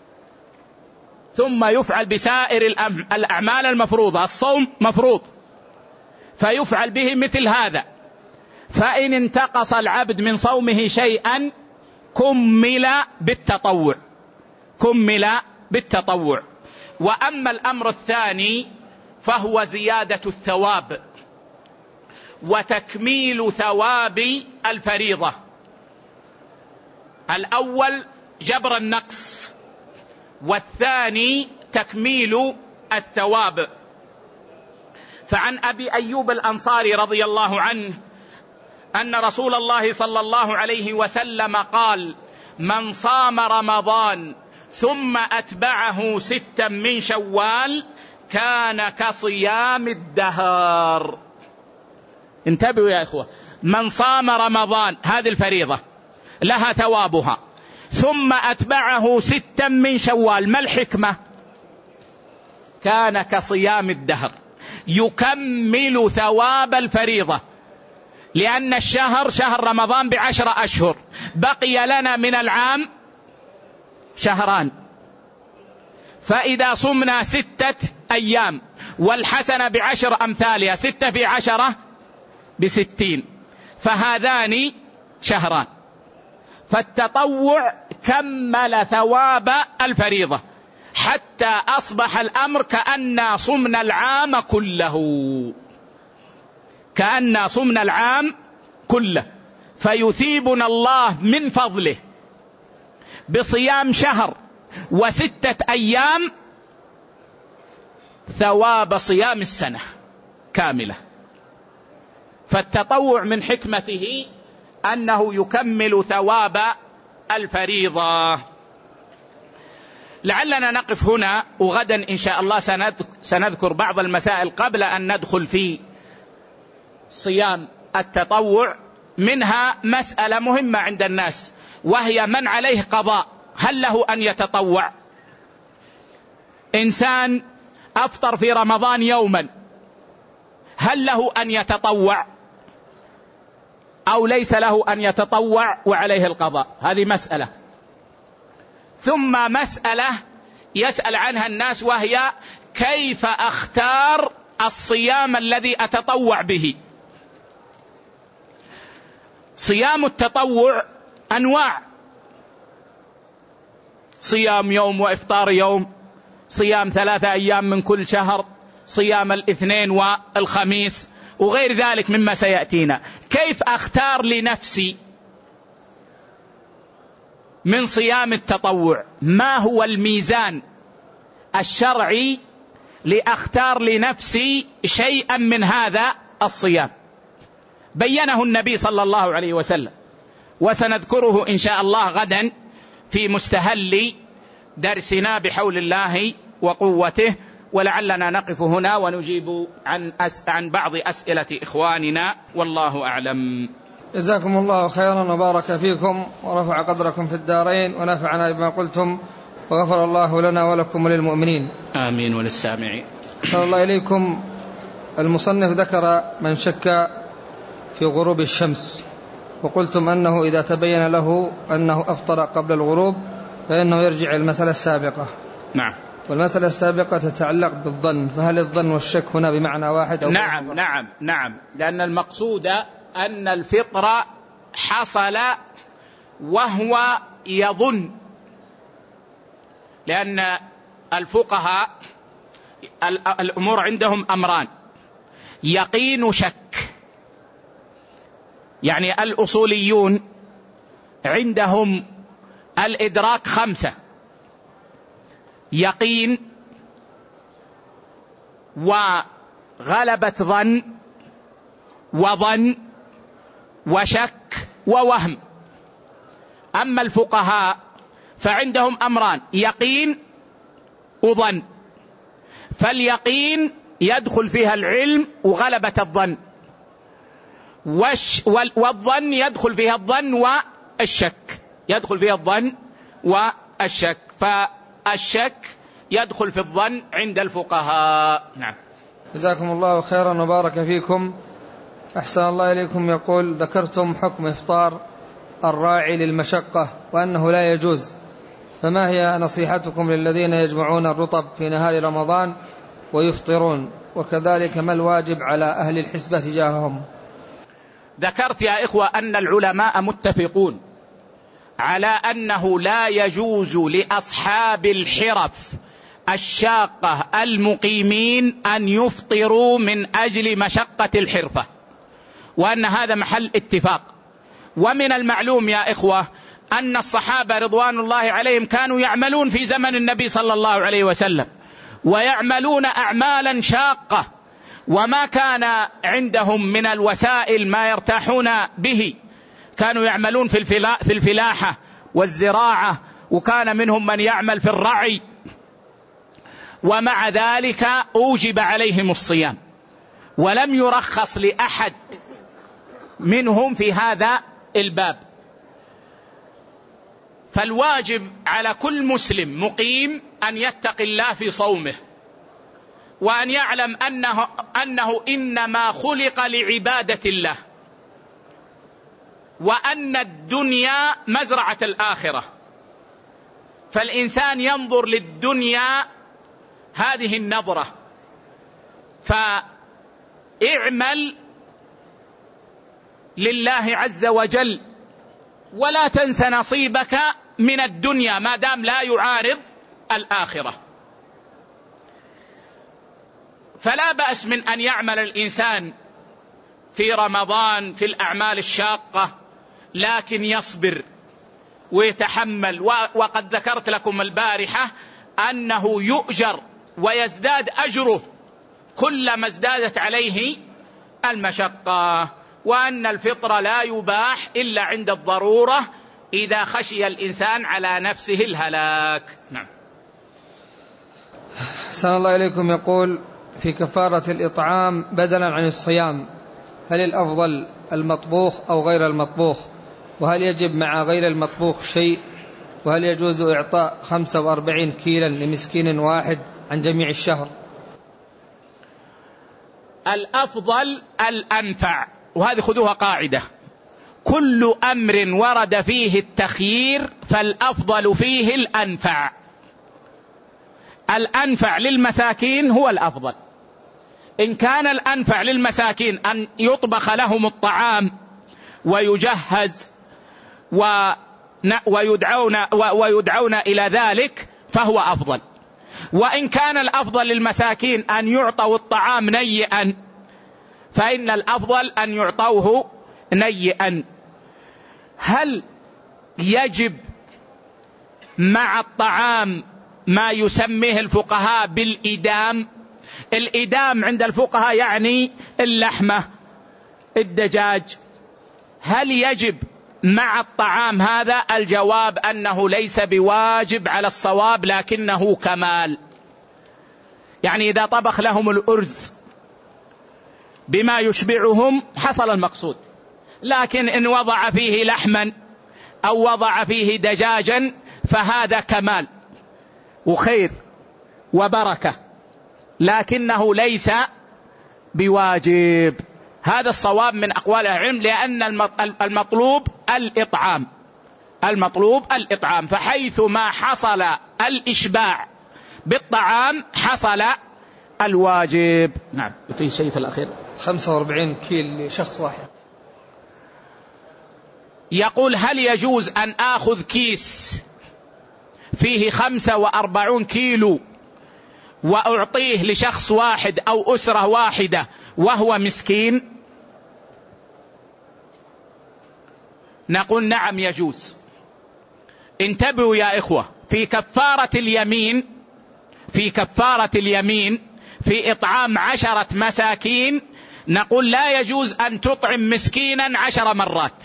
ثم يفعل بسائر الأعمال المفروضة، الصوم مفروض فيفعل به مثل هذا. فإن انتقص العبد من صومه شيئا كمل بالتطوع، كمل بالتطوع. وأما الأمر الثاني فهو زيادة الثواب وتكميل ثواب الفريضة. الأول جبر النقص، والثاني تكميل الثواب. فعن أبي أيوب الأنصاري رضي الله عنه أن رسول الله صلى الله عليه وسلم قال: من صام رمضان ثم أتبعه ستا من شوال كان كصيام الدهر. انتبهوا يا إخوة، من صام رمضان هذه الفريضة لها ثوابها، ثم أتبعه ستا من شوال، ما الحكمة؟ كان كصيام الدهر، يكمل ثواب الفريضة. لأن الشهر شهر رمضان بعشر أشهر، بقي لنا من العام شهران، فإذا صمنا ستة أيام والحسنة بعشر أمثالها، ستة في عشرة بستين، فهذان شهران. فالتطوع كمل ثواب الفريضة حتى أصبح الأمر كأننا صمنا العام كله، كأننا صمنا العام كله. فيثيبنا الله من فضله بصيام شهر وستة أيام ثواب صيام السنة كاملة. فالتطوع من حكمته أنه يكمل ثواب الفريضة. لعلنا نقف هنا، وغدا إن شاء الله سنذكر بعض المسائل قبل أن ندخل في صيام التطوع. منها مسألة مهمة عند الناس، وهي من عليه قضاء هل له أن يتطوع إنسان أفطر في رمضان يوما، هل له أن يتطوع أو ليس له أن يتطوع وعليه القضاء؟ هذه مسألة. ثم مسألة يسأل عنها الناس، وهي كيف أختار الصيام الذي أتطوع به؟ صيام التطوع أنواع، صيام يوم وإفطار يوم، صيام ثلاثة أيام من كل شهر، صيام الاثنين والخميس، وغير ذلك مما سيأتينا. كيف أختار لنفسي من صيام التطوع؟ ما هو الميزان الشرعي لأختار لنفسي شيئا من هذا الصيام؟ بينه النبي صلى الله عليه وسلم، وسنذكره إن شاء الله غدا في مستهل درسنا بحول الله وقوته. ولعلنا نقف هنا ونجيب عن, أس عن بعض أسئلة إخواننا، والله أعلم. جزاكم الله خيرا وبارك فيكم ورفع قدركم في الدارين ونفعنا بما قلتم، وغفر الله لنا ولكم وللمؤمنين. آمين وللسامعين. صلى الله إليكم. المصنف ذكر من شك في غروب الشمس، وقلتم أنه إذا تبين له أنه أفطر قبل الغروب فإنه يرجع المسألة السابقة. نعم. والمسألة السابقة تتعلق بالظن، فهل الظن والشك هنا بمعنى واحد أو نعم نعم نعم لأن المقصود أن الفطر حصل وهو يظن، لأن الفقهاء الأمور عندهم أمران: يقين وشك. يعني الأصوليون عندهم الإدراك خمسة: يقين، وغلبة ظن، وظن، وشك، ووهم. أما الفقهاء فعندهم أمران: يقين وظن. فاليقين يدخل فيها العلم وغلبة الظن، والظن يدخل فيها الظن والشك، يدخل فيها الظن والشك. فالشك يدخل في الظن عند الفقهاء. نعم. جزاكم الله خيرا وبارك فيكم. أحسن الله إليكم. يقول: ذكرتم حكم إفطار الراعي للمشقة وأنه لا يجوز، فما هي نصيحتكم للذين يجمعون الرطب في نهار رمضان ويفطرون؟ وكذلك ما الواجب على أهل الحسبة تجاههم؟ ذكرت يا إخوة أن العلماء متفقون على أنه لا يجوز لأصحاب الحرف الشاقة المقيمين أن يفطروا من أجل مشقة الحرفة، وأن هذا محل اتفاق. ومن المعلوم يا إخوة أن الصحابة رضوان الله عليهم كانوا يعملون في زمن النبي صلى الله عليه وسلم، ويعملون أعمالا شاقة، وما كان عندهم من الوسائل ما يرتاحون به. كانوا يعملون في في الفلاحة والزراعة، وكان منهم من يعمل في الرعي، ومع ذلك أوجب عليهم الصيام، ولم يرخص لأحد منهم في هذا الباب. فالواجب على كل مسلم مقيم أن يتقي الله في صومه، وأن يعلم أنه, أنه إنما خلق لعبادة الله، وأن الدنيا مزرعة الآخرة. فالإنسان ينظر للدنيا هذه النظرة، فاعمل لله عز وجل ولا تنس نصيبك من الدنيا ما دام لا يعارض الآخرة. فلا بأس من أن يعمل الإنسان في رمضان في الأعمال الشاقة، لكن يصبر ويتحمل. وقد ذكرت لكم البارحة أنه يؤجر ويزداد أجره كلما ازدادت عليه المشقة، وأن الفطر لا يباح إلا عند الضرورة إذا خشي الإنسان على نفسه الهلاك. نعم. أحسن الله إليكم. يقول: في كفارة الإطعام بدلا عن الصيام، هل الأفضل المطبوخ أو غير المطبوخ؟ وهل يجب مع غير المطبوخ شيء؟ وهل يجوز إعطاء خمسة وأربعين كيلا لمسكين واحد عن جميع الشهر؟ الأفضل الأنفع، وهذه خذوها قاعدة: كل أمر ورد فيه التخيير فالأفضل فيه الأنفع. الأنفع للمساكين هو الأفضل. إن كان الأنفع للمساكين أن يطبخ لهم الطعام ويجهز ويدعون, ويدعون إلى ذلك فهو أفضل. وإن كان الأفضل للمساكين أن يعطوا الطعام نيئا فإن الأفضل أن يعطوه نيئا. هل يجب مع الطعام ما يسميه الفقهاء بالإدام؟ الإدام عند الفقهاء يعني اللحمة، الدجاج. هل يجب مع الطعام هذا؟ الجواب أنه ليس بواجب على الصواب لكنه كمال. يعني إذا طبخ لهم الأرز بما يشبعهم حصل المقصود، لكن إن وضع فيه لحما أو وضع فيه دجاجا فهذا كمال وخير وبركة، لكنه ليس بواجب. هذا الصواب من أقوال العلم، لأن المطلوب الإطعام، المطلوب الإطعام، فحيث ما حصل الإشباع بالطعام حصل الواجب. نعم. في شيء في الأخير خمسة وأربعين كيل لشخص واحد. يقول: هل يجوز أن آخذ كيس فيه خمسة وأربعون كيلو وأعطيه لشخص واحد أو أسرة واحدة وهو مسكين؟ نقول نعم يجوز. انتبهوا يا إخوة، في كفارة اليمين في كفارة اليمين في إطعام عشرة مساكين نقول لا يجوز أن تطعم مسكينا عشر مرات.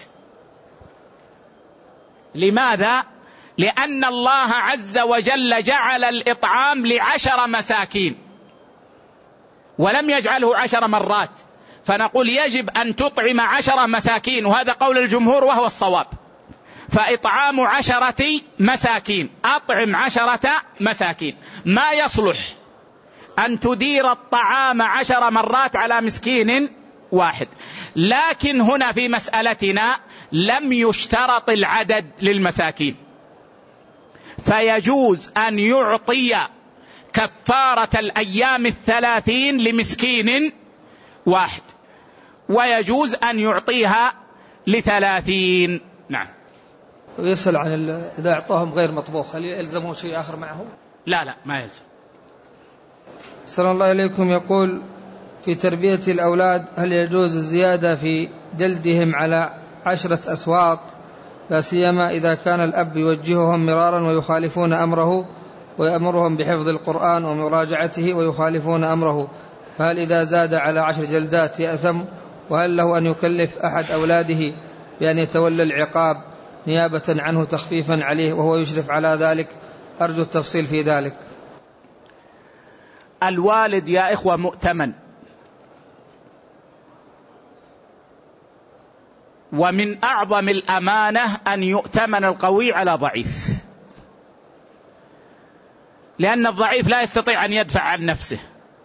لماذا؟ لأن الله عز وجل جعل الإطعام لعشر مساكين ولم يجعله عشر مرات، فنقول يجب أن تطعم عشر مساكين، وهذا قول الجمهور وهو الصواب. فإطعام عشرة مساكين، أطعم عشرة مساكين. ما يصلح أن تدير الطعام عشر مرات على مسكين واحد. لكن هنا في مسألتنا لم يشترط العدد للمساكين، فيجوز أن يعطي كفارة الأيام الثلاثين لمسكين واحد، ويجوز أن يعطيها لثلاثين. نعم. ويسأل عن إذا أعطاهم غير مطبوخ هل يلزمه شيء آخر معه؟ لا لا ما يلزم. صلى الله عليكم. يقول: في تربية الأولاد هل يجوز الزيادة في جلدهم على عشرة أسواط، لا سيما إذا كان الأب يوجههم مرارا ويخالفون أمره ويأمرهم بحفظ القرآن ومراجعته ويخالفون أمره، فهل إذا زاد على عشر جلدات يأثم؟ وهل له أن يكلف أحد أولاده بأن يتولى العقاب نيابة عنه تخفيفا عليه وهو يشرف على ذلك؟ أرجو التفصيل في ذلك. الوالد يا إخوة مؤتمن، ومن أعظم الأمانة أن يؤتمن القوي على ضعيف، لأن الضعيف لا يستطيع أن يدفع عن نفسه،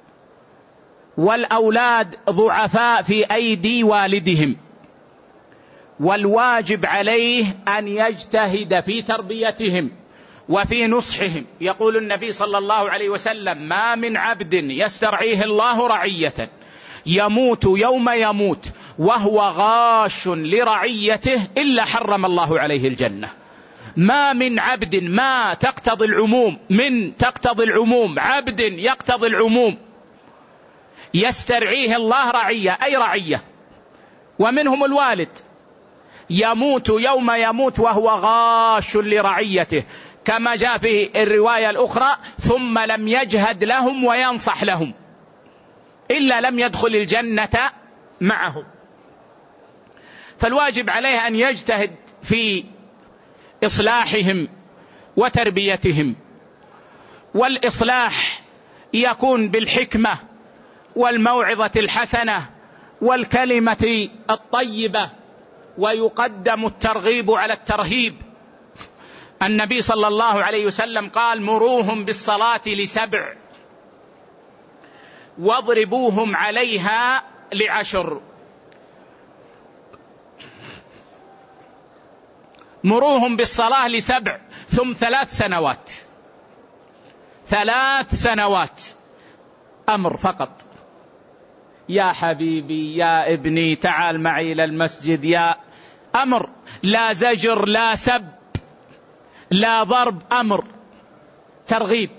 والأولاد ضعفاء في أيدي والدهم، والواجب عليه أن يجتهد في تربيتهم وفي نصحهم. يقول النبي صلى الله عليه وسلم: ما من عبد يسترعيه الله رعية يموت يوم يموت وهو غاش لرعيته إلا حرم الله عليه الجنة. ما من عبد، ما تقتضي العموم، من تقتضي العموم، عبد يقتضي العموم، يسترعيه الله رعية أي رعية، ومنهم الوالد، يموت يوم يموت وهو غاش لرعيته، كما جاء في الرواية الأخرى: ثم لم يجهد لهم وينصح لهم إلا لم يدخل الجنة معهم. فالواجب عليه أن يجتهد في إصلاحهم وتربيتهم، والإصلاح يكون بالحكمة والموعظة الحسنة والكلمة الطيبة، ويقدم الترغيب على الترهيب. النبي صلى الله عليه وسلم قال: مروهم بالصلاة لسبع واضربوهم عليها لعشر. مروهم بالصلاة لسبع ثم ثلاث سنوات. ثلاث سنوات أمر فقط. يا حبيبي يا ابني تعال معي إلى المسجد، يا أمر، لا زجر لا سب لا ضرب، أمر ترغيب.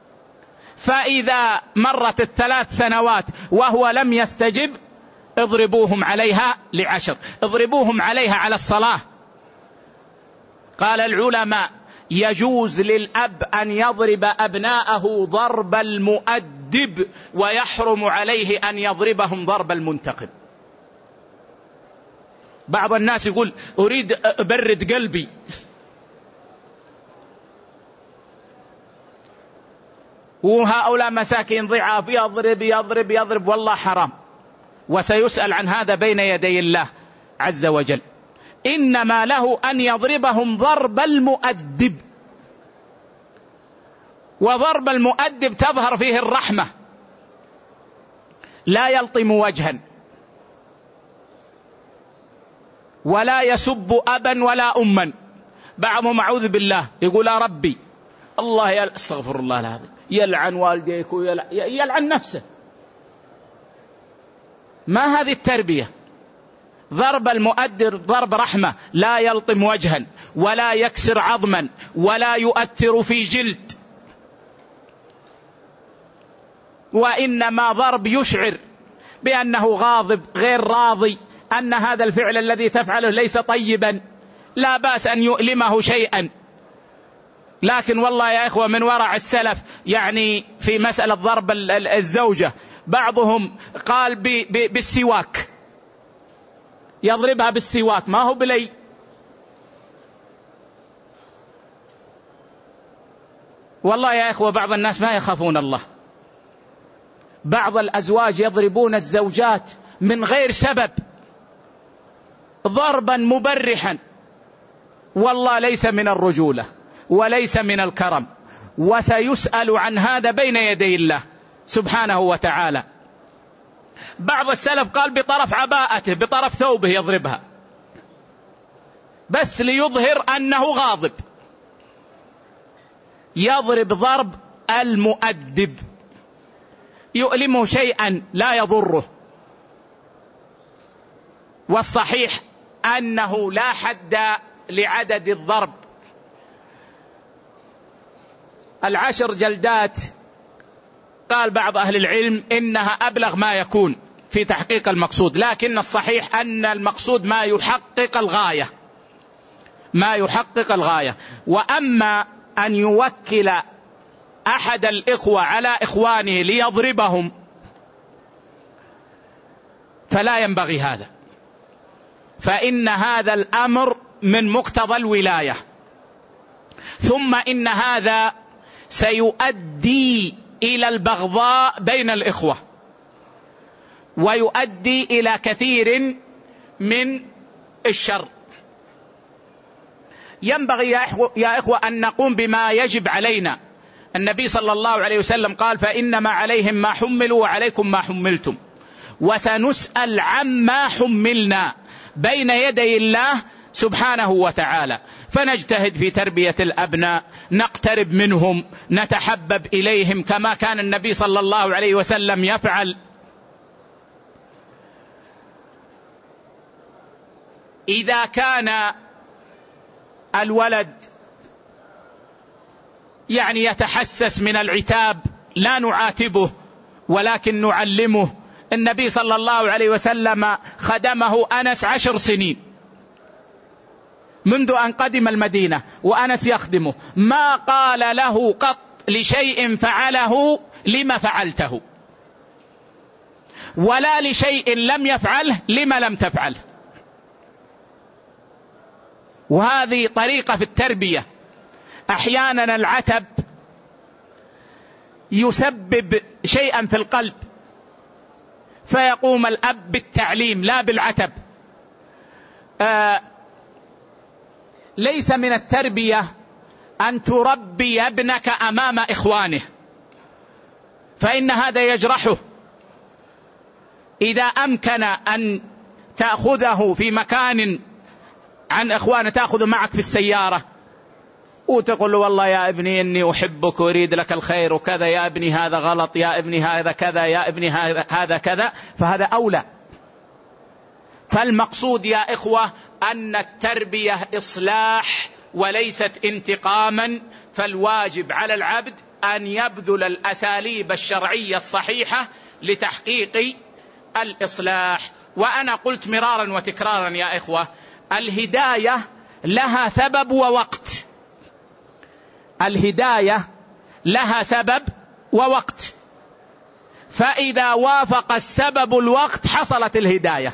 فإذا مرت الثلاث سنوات وهو لم يستجب اضربوهم عليها لعشر. اضربوهم عليها على الصلاة. قال العلماء يجوز للأب أن يضرب أبناءه ضرب المؤدب، ويحرم عليه أن يضربهم ضرب المنتقم. بعض الناس يقول أريد أبرد قلبي، وهؤلاء مساكين ضعاف يضرب يضرب يضرب، والله حرام، وسيسأل عن هذا بين يدي الله عز وجل. إنما له أن يضربهم ضرب المؤدب، وضرب المؤدب تظهر فيه الرحمة، لا يلطم وجها ولا يسب أبا ولا أما. بعضهم أعوذ بالله يقول يا ربي الله يل... استغفر الله العظيم، يلعن والديك ويلعن يلعن نفسه. ما هذه التربية؟ ضرب المؤدب ضرب رحمة، لا يلطم وجها ولا يكسر عظما ولا يؤثر في جلد، وإنما ضرب يشعر بأنه غاضب غير راضي، أن هذا الفعل الذي تفعله ليس طيبا، لا بأس أن يؤلمه شيئا. لكن والله يا إخوة من ورع السلف يعني في مسألة ضرب الزوجة، بعضهم قال بالسواك، يضربها بالسواك، ما هو بلي. والله يا إخوة بعض الناس ما يخافون الله. بعض الأزواج يضربون الزوجات من غير سبب ضربا مبرحا، والله ليس من الرجولة وليس من الكرم، وسيسأل عن هذا بين يدي الله سبحانه وتعالى. بعض السلف قال بطرف عباءته بطرف ثوبه يضربها بس ليظهر أنه غاضب. يضرب ضرب المؤدب يؤلمه شيئا لا يضره. والصحيح أنه لا حد لعدد الضرب. العشر جلدات قال بعض أهل العلم إنها أبلغ ما يكون في تحقيق المقصود، لكن الصحيح أن المقصود ما يحقق الغاية، ما يحقق الغاية. وأما أن يوكل أحد الإخوة على إخوانه ليضربهم فلا ينبغي هذا، فإن هذا الأمر من مقتضى الولاية. ثم إن هذا سيؤدي إلى البغضاء بين الإخوة، ويؤدي إلى كثير من الشر. ينبغي يا إخوة أن نقوم بما يجب علينا. النبي صلى الله عليه وسلم قال فإنما عليهم ما حملوا وعليكم ما حملتم، وسنسأل عما حملنا بين يدي الله سبحانه وتعالى. فنجتهد في تربية الأبناء، نقترب منهم، نتحبب إليهم كما كان النبي صلى الله عليه وسلم يفعل. إذا كان الولد يعني يتحسس من العتاب لا نعاتبه ولكن نعلمه. النبي صلى الله عليه وسلم خدمه أنس عشر سنين منذ أن قدم المدينة وأنس يخدمه، ما قال له قط لشيء فعله لما فعلته، ولا لشيء لم يفعله لما لم تفعله. وهذه طريقة في التربية. أحيانا العتب يسبب شيئا في القلب، فيقوم الأب بالتعليم لا بالعتب. آه ليس من التربية أن تربي ابنك أمام إخوانه، فإن هذا يجرحه إذا أمكن أن تأخذه في مكان عن إخوانه، تأخذه معك في السيارة وتقول له والله يا ابني إني أحبك وأريد لك الخير وكذا، يا ابني هذا غلط، يا ابني هذا كذا، يا ابني هذا كذا، فهذا أولى. فالمقصود يا إخوة أن التربية إصلاح وليست انتقاما، فالواجب على العبد أن يبذل الأساليب الشرعية الصحيحة لتحقيق الإصلاح. وأنا قلت مرارا وتكرارا يا إخوة، الهداية لها سبب ووقت، الهداية لها سبب ووقت، فإذا وافق السبب الوقت حصلت الهداية.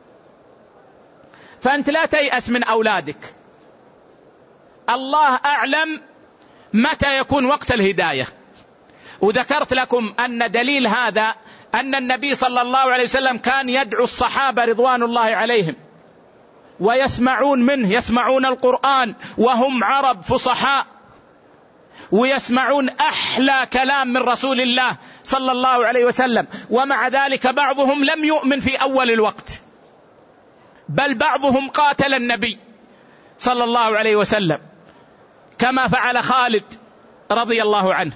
فأنت لا تيأس من أولادك، الله أعلم متى يكون وقت الهداية. وذكرت لكم أن دليل هذا أن النبي صلى الله عليه وسلم كان يدعو الصحابة رضوان الله عليهم ويسمعون منه، يسمعون القرآن وهم عرب فصحاء، ويسمعون أحلى كلام من رسول الله صلى الله عليه وسلم، ومع ذلك بعضهم لم يؤمن في أول الوقت، بل بعضهم قاتل النبي صلى الله عليه وسلم كما فعل خالد رضي الله عنه.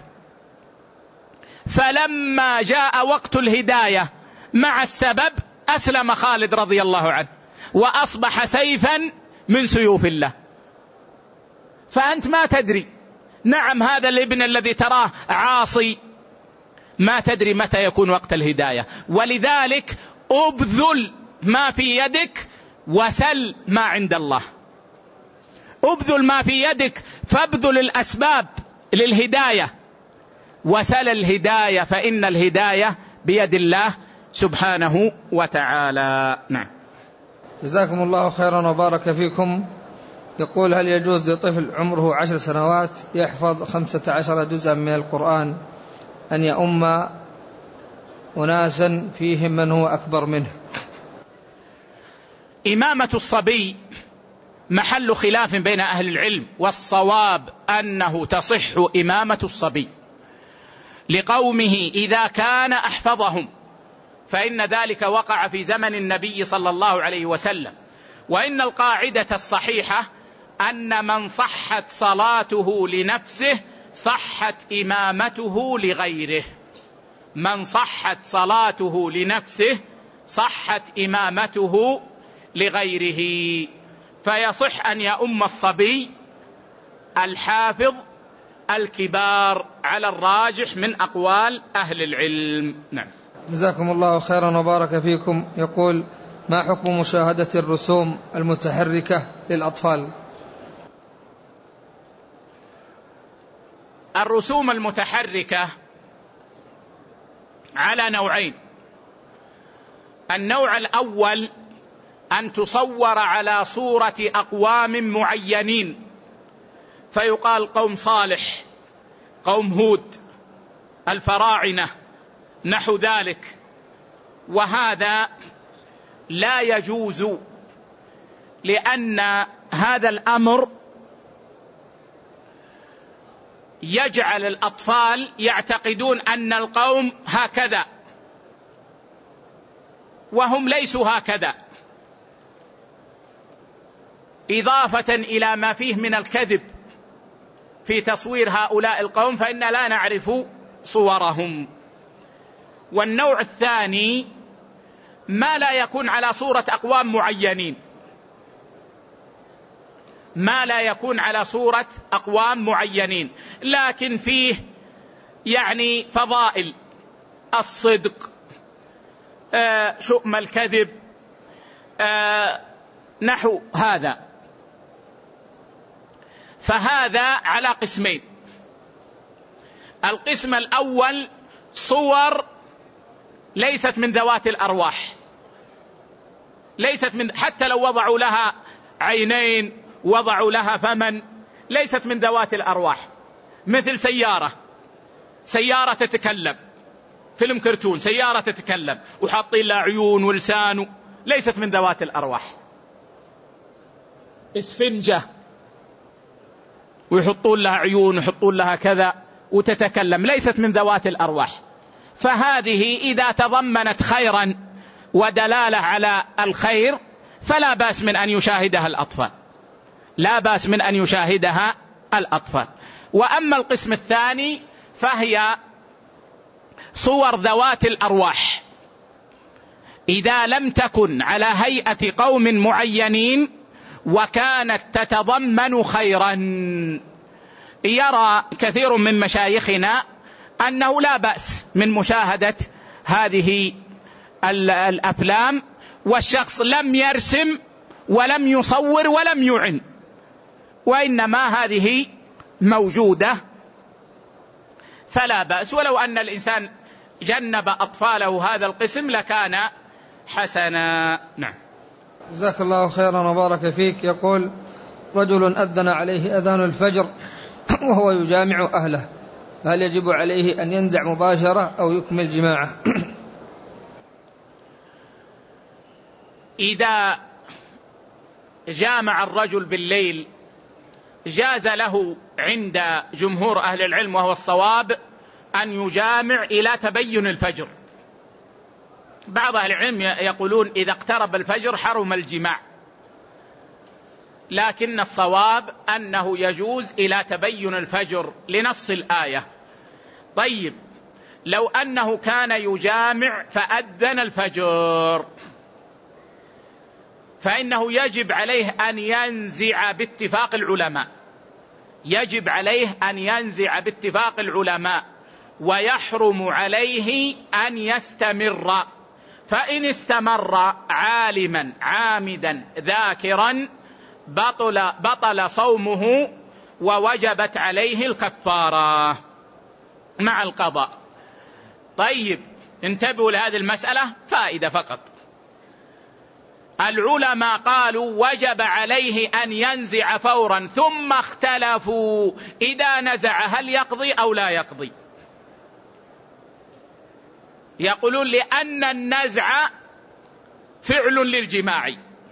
فلما جاء وقت الهداية مع السبب أسلم خالد رضي الله عنه وأصبح سيفا من سيوف الله. فأنت ما تدري، نعم هذا الابن الذي تراه عاصي ما تدري متى يكون وقت الهداية، ولذلك أبذل ما في يدك وسل ما عند الله. أبذل ما في يدك، فابذل الأسباب للهداية وسل الهداية، فإن الهداية بيد الله سبحانه وتعالى. نعم. جزاكم الله خيرا وبارك فيكم. يقول: هل يجوز لطفل عمره عشر سنوات يحفظ خمسة عشر جزءا من القرآن أن يؤم أناسا فيهم من هو أكبر منه؟ إمامة الصبي محل خلاف بين أهل العلم، والصواب أنه تصح إمامة الصبي لقومه إذا كان أحفظهم، فإن ذلك وقع في زمن النبي صلى الله عليه وسلم. وإن القاعدة الصحيحة أن من صحت صلاته لنفسه صحت إمامته لغيره، من صحت صلاته لنفسه صحت إمامته لغيره. فيصح أن يؤم الصبي الحافظ الكبار على الراجح من أقوال أهل العلم. نعم. جزاكم الله خيرا وبارك فيكم. يقول: ما حكم مشاهدة الرسوم المتحركة للأطفال؟ الرسوم المتحركة على نوعين. النوع الأول أن تصور على صورة أقوام معينين، فيقال قوم صالح، قوم هود، الفراعنة، نحو ذلك، وهذا لا يجوز، لأن هذا الأمر يجعل الأطفال يعتقدون أن القوم هكذا وهم ليسوا هكذا، إضافة إلى ما فيه من الكذب في تصوير هؤلاء القوم، فإن لا نعرف صورهم. والنوع الثاني ما لا يكون على صورة أقوام معينين، ما لا يكون على صورة أقوام معينين، لكن فيه يعني فضائل الصدق، آه شؤم الكذب، آه نحو هذا. فهذا على قسمين. القسم الأول صور ليست من ذوات الأرواح، ليست من، حتى لو وضعوا لها عينين وضعوا لها فمن، ليست من ذوات الأرواح، مثل سيارة سيارة تتكلم، فيلم كرتون سيارة تتكلم وحاطين لها عيون ولسان، ليست من ذوات الأرواح. اسفنجة ويحطون لها عيون ويحطون لها كذا وتتكلم، ليست من ذوات الأرواح. فهذه إذا تضمنت خيرا ودلالة على الخير فلا بأس من أن يشاهدها الأطفال، لا بأس من أن يشاهدها الأطفال. وأما القسم الثاني فهي صور ذوات الأرواح، إذا لم تكن على هيئة قوم معينين وكانت تتضمن خيرا. يرى كثير من مشايخنا أنه لا بأس من مشاهدة هذه الأفلام، والشخص لم يرسم ولم يصور ولم يعن، وإنما هذه موجودة فلا بأس، ولو أن الإنسان جنب أطفاله هذا القسم لكان حسنا. نعم. جزاك الله خيرا وبارك فيك. يقول: رجل أذن عليه أذان الفجر وهو يجامع أهله، هل يجب عليه أن ينزع مباشرة أو يكمل جماعة؟ إذا جامع الرجل بالليل جاز له عند جمهور أهل العلم وهو الصواب أن يجامع إلى تبين الفجر. بعض أهل العلم يقولون إذا اقترب الفجر حرم الجماع، لكن الصواب أنه يجوز إلى تبين الفجر لنص الآية. طيب، لو أنه كان يجامع فأذن الفجر فإنه يجب عليه أن ينزع باتفاق العلماء، يجب عليه أن ينزع باتفاق العلماء، ويحرم عليه أن يستمر. فإن استمر عالما عامدا ذاكرا بطل, بطل صومه ووجبت عليه الكفارة مع القضاء. طيب، انتبهوا لهذه المسألة فائدة فقط. العلماء قالوا وجب عليه أن ينزع فورا، ثم اختلفوا إذا نزع هل يقضي أو لا يقضي. يقولون لأن النزع فعل للجماع،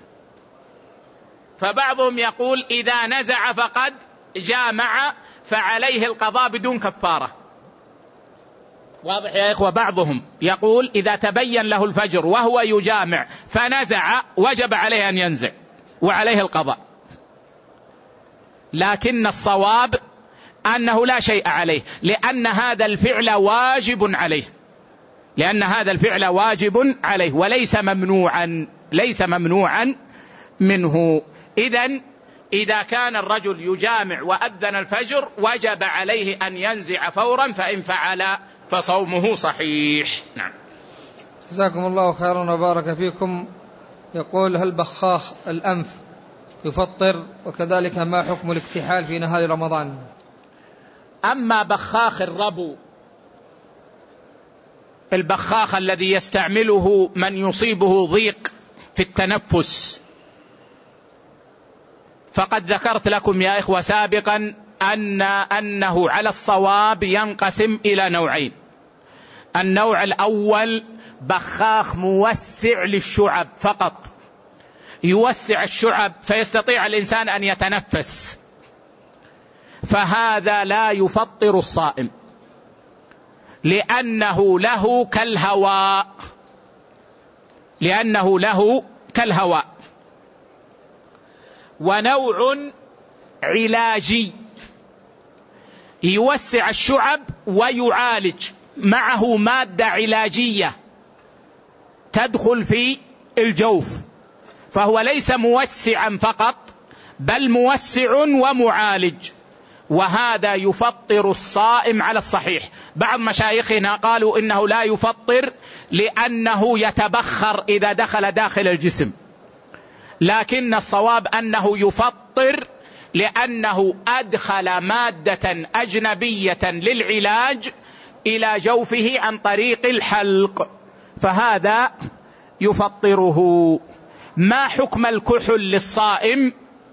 فبعضهم يقول إذا نزع فقد جامع فعليه القضاء بدون كفارة. واضح يا إخوة؟ بعضهم يقول إذا تبين له الفجر وهو يجامع فنزع وجب عليه أن ينزع وعليه القضاء، لكن الصواب أنه لا شيء عليه، لأن هذا الفعل واجب عليه، لأن هذا الفعل واجب عليه وليس ممنوعا، ليس ممنوعا منه. إذن إذا كان الرجل يجامع وأذن الفجر وجب عليه أن ينزع فورا، فإن فعل فصومه صحيح. نعم. جزاكم الله خيرا وبارك فيكم. يقول: هل بخاخ الأنف يفطر؟ وكذلك ما حكم الاكتحال في نهار رمضان؟ أما بخاخ الربو، البخاخ الذي يستعمله من يصيبه ضيق في التنفس، فقد ذكرت لكم يا إخوة سابقا أن أنه على الصواب ينقسم إلى نوعين. النوع الأول بخاخ موسع للشعب فقط، يوسع الشعب فيستطيع الإنسان أن يتنفس، فهذا لا يفطر الصائم لأنه له كالهواء، لأنه له كالهواء. ونوع علاجي يوسع الشعب ويعالج، معه مادة علاجية تدخل في الجوف، فهو ليس موسعا فقط بل موسع ومعالج، وهذا يفطر الصائم على الصحيح. بعض مشايخنا قالوا إنه لا يفطر لأنه يتبخر إذا دخل داخل الجسم، لكن الصواب أنه يفطر لأنه أدخل مادة أجنبية للعلاج إلى جوفه عن طريق الحلق، فهذا يفطره. ما حكم الكحل للصائم؟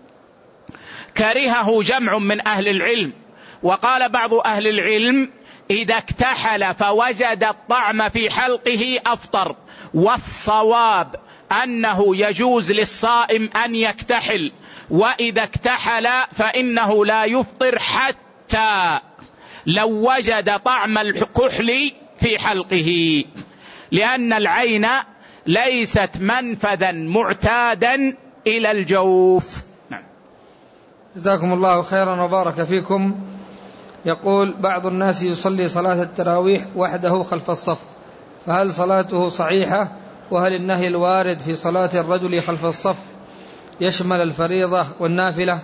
كرهه جمع من أهل العلم، وقال بعض أهل العلم إذا اكتحل فوجد الطعم في حلقه أفطر، والصواب أنه يجوز للصائم أن يكتحل، وإذا اكتحل فإنه لا يفطر حتى لو وجد طعم الكحل في حلقه، لأن العين ليست منفذا معتادا إلى الجوف. نعم. جزاكم الله خيرا وبارك فيكم. يقول بعض الناس يصلي صلاة التراويح وحده خلف الصف، فهل صلاته صحيحة؟ وهل النهي الوارد في صلاة الرجل خلف الصف يشمل الفريضة والنافلة؟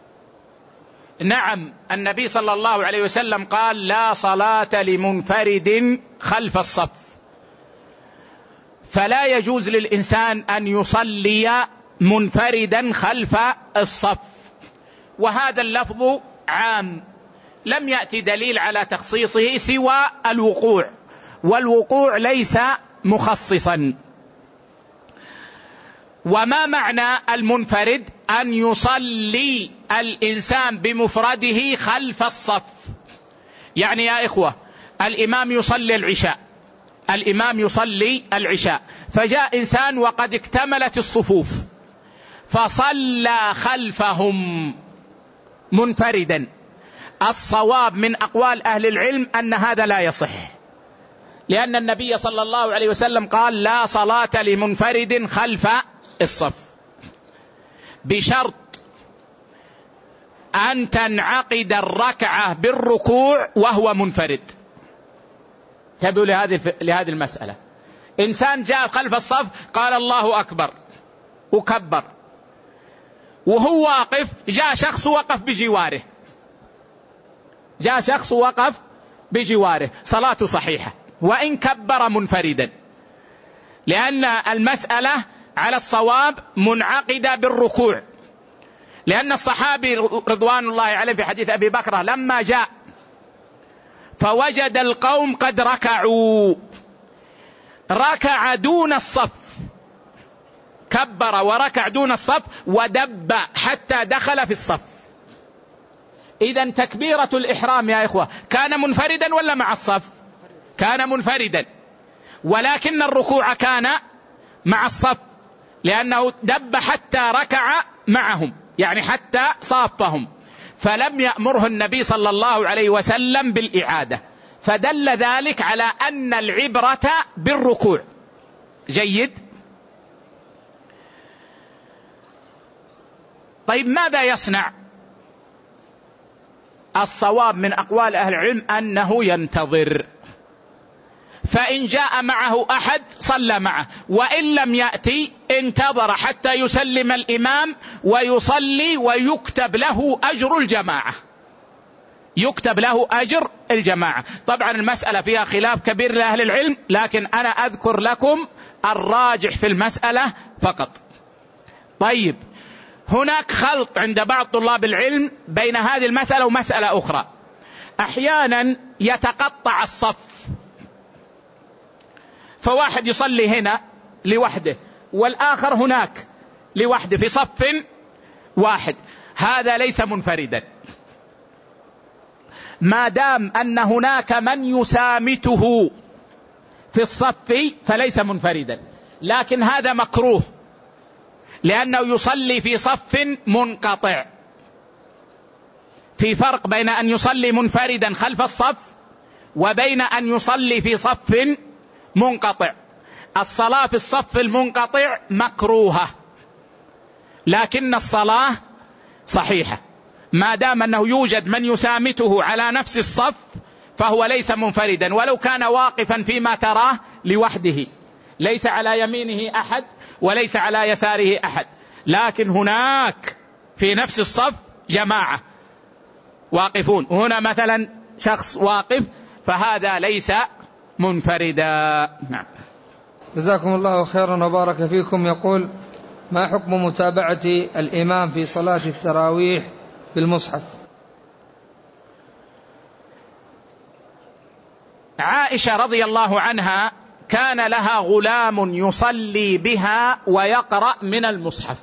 نعم، النبي صلى الله عليه وسلم قال لا صلاة لمنفرد خلف الصف، فلا يجوز للإنسان أن يصلي منفردا خلف الصف. وهذا اللفظ عام، لم يأتي دليل على تخصيصه سوى الوقوع، والوقوع ليس مخصصا. وما معنى المنفرد؟ أن يصلي الإنسان بمفرده خلف الصف. يعني يا إخوة، الإمام يصلي العشاء الإمام يصلي العشاء فجاء إنسان وقد اكتملت الصفوف فصلى خلفهم منفردا. الصواب من أقوال أهل العلم أن هذا لا يصح، لأن النبي صلى الله عليه وسلم قال لا صلاة لمنفرد خلف الصف، بشرط أن تنعقد الركعة بالركوع وهو منفرد. تابعوا لهذه لهذه المسألة. إنسان جاء خلف الصف قال الله أكبر وكبر، وهو واقف جاء شخص وقف بجواره جاء شخص وقف بجواره صلاته صحيحة وإن كبر منفردا، لأن المسألة على الصواب منعقدة بالركوع. لأن الصحابي رضوان الله عليه في حديث أبي بكر لما جاء فوجد القوم قد ركعوا، ركع دون الصف، كبر وركع دون الصف ودب حتى دخل في الصف. إذن تكبيرة الإحرام يا إخوة كان منفردا ولا مع الصف؟ كان منفردا، ولكن الركوع كان مع الصف، لأنه دب حتى ركع معهم، يعني حتى صافهم، فلم يأمره النبي صلى الله عليه وسلم بالإعادة، فدل ذلك على أن العبرة بالركوع. جيد. طيب ماذا يصنع؟ الصواب من أقوال أهل العلم أنه ينتظر، فإن جاء معه أحد صلى معه، وإن لم يأتي انتظر حتى يسلم الإمام ويصلي ويكتب له أجر الجماعة يكتب له أجر الجماعة. طبعا المسألة فيها خلاف كبير لأهل العلم، لكن أنا أذكر لكم الراجح في المسألة فقط. طيب، هناك خلط عند بعض طلاب العلم بين هذه المسألة ومسألة أخرى. أحيانا يتقطع الصف، فواحد يصلي هنا لوحده والآخر هناك لوحده في صف واحد، هذا ليس منفردا ما دام أن هناك من يسامته في الصف، فليس منفردا. لكن هذا مكروه، لأنه يصلي في صف منقطع. في فرق بين أن يصلي منفردا خلف الصف وبين أن يصلي في صف منقطع. الصلاة في الصف المنقطع مكروهة، لكن الصلاة صحيحة ما دام أنه يوجد من يسامته على نفس الصف، فهو ليس منفردا، ولو كان واقفا فيما تراه لوحده، ليس على يمينه أحد وليس على يساره أحد، لكن هناك في نفس الصف جماعة واقفون، وهنا مثلا شخص واقف، فهذا ليس منفردا. نعم. جزاكم الله خيرا وبارك فيكم. يقول ما حكم متابعة الإمام في صلاة التراويح بالمصحف؟ عائشة رضي الله عنها كان لها غلام يصلي بها ويقرأ من المصحف،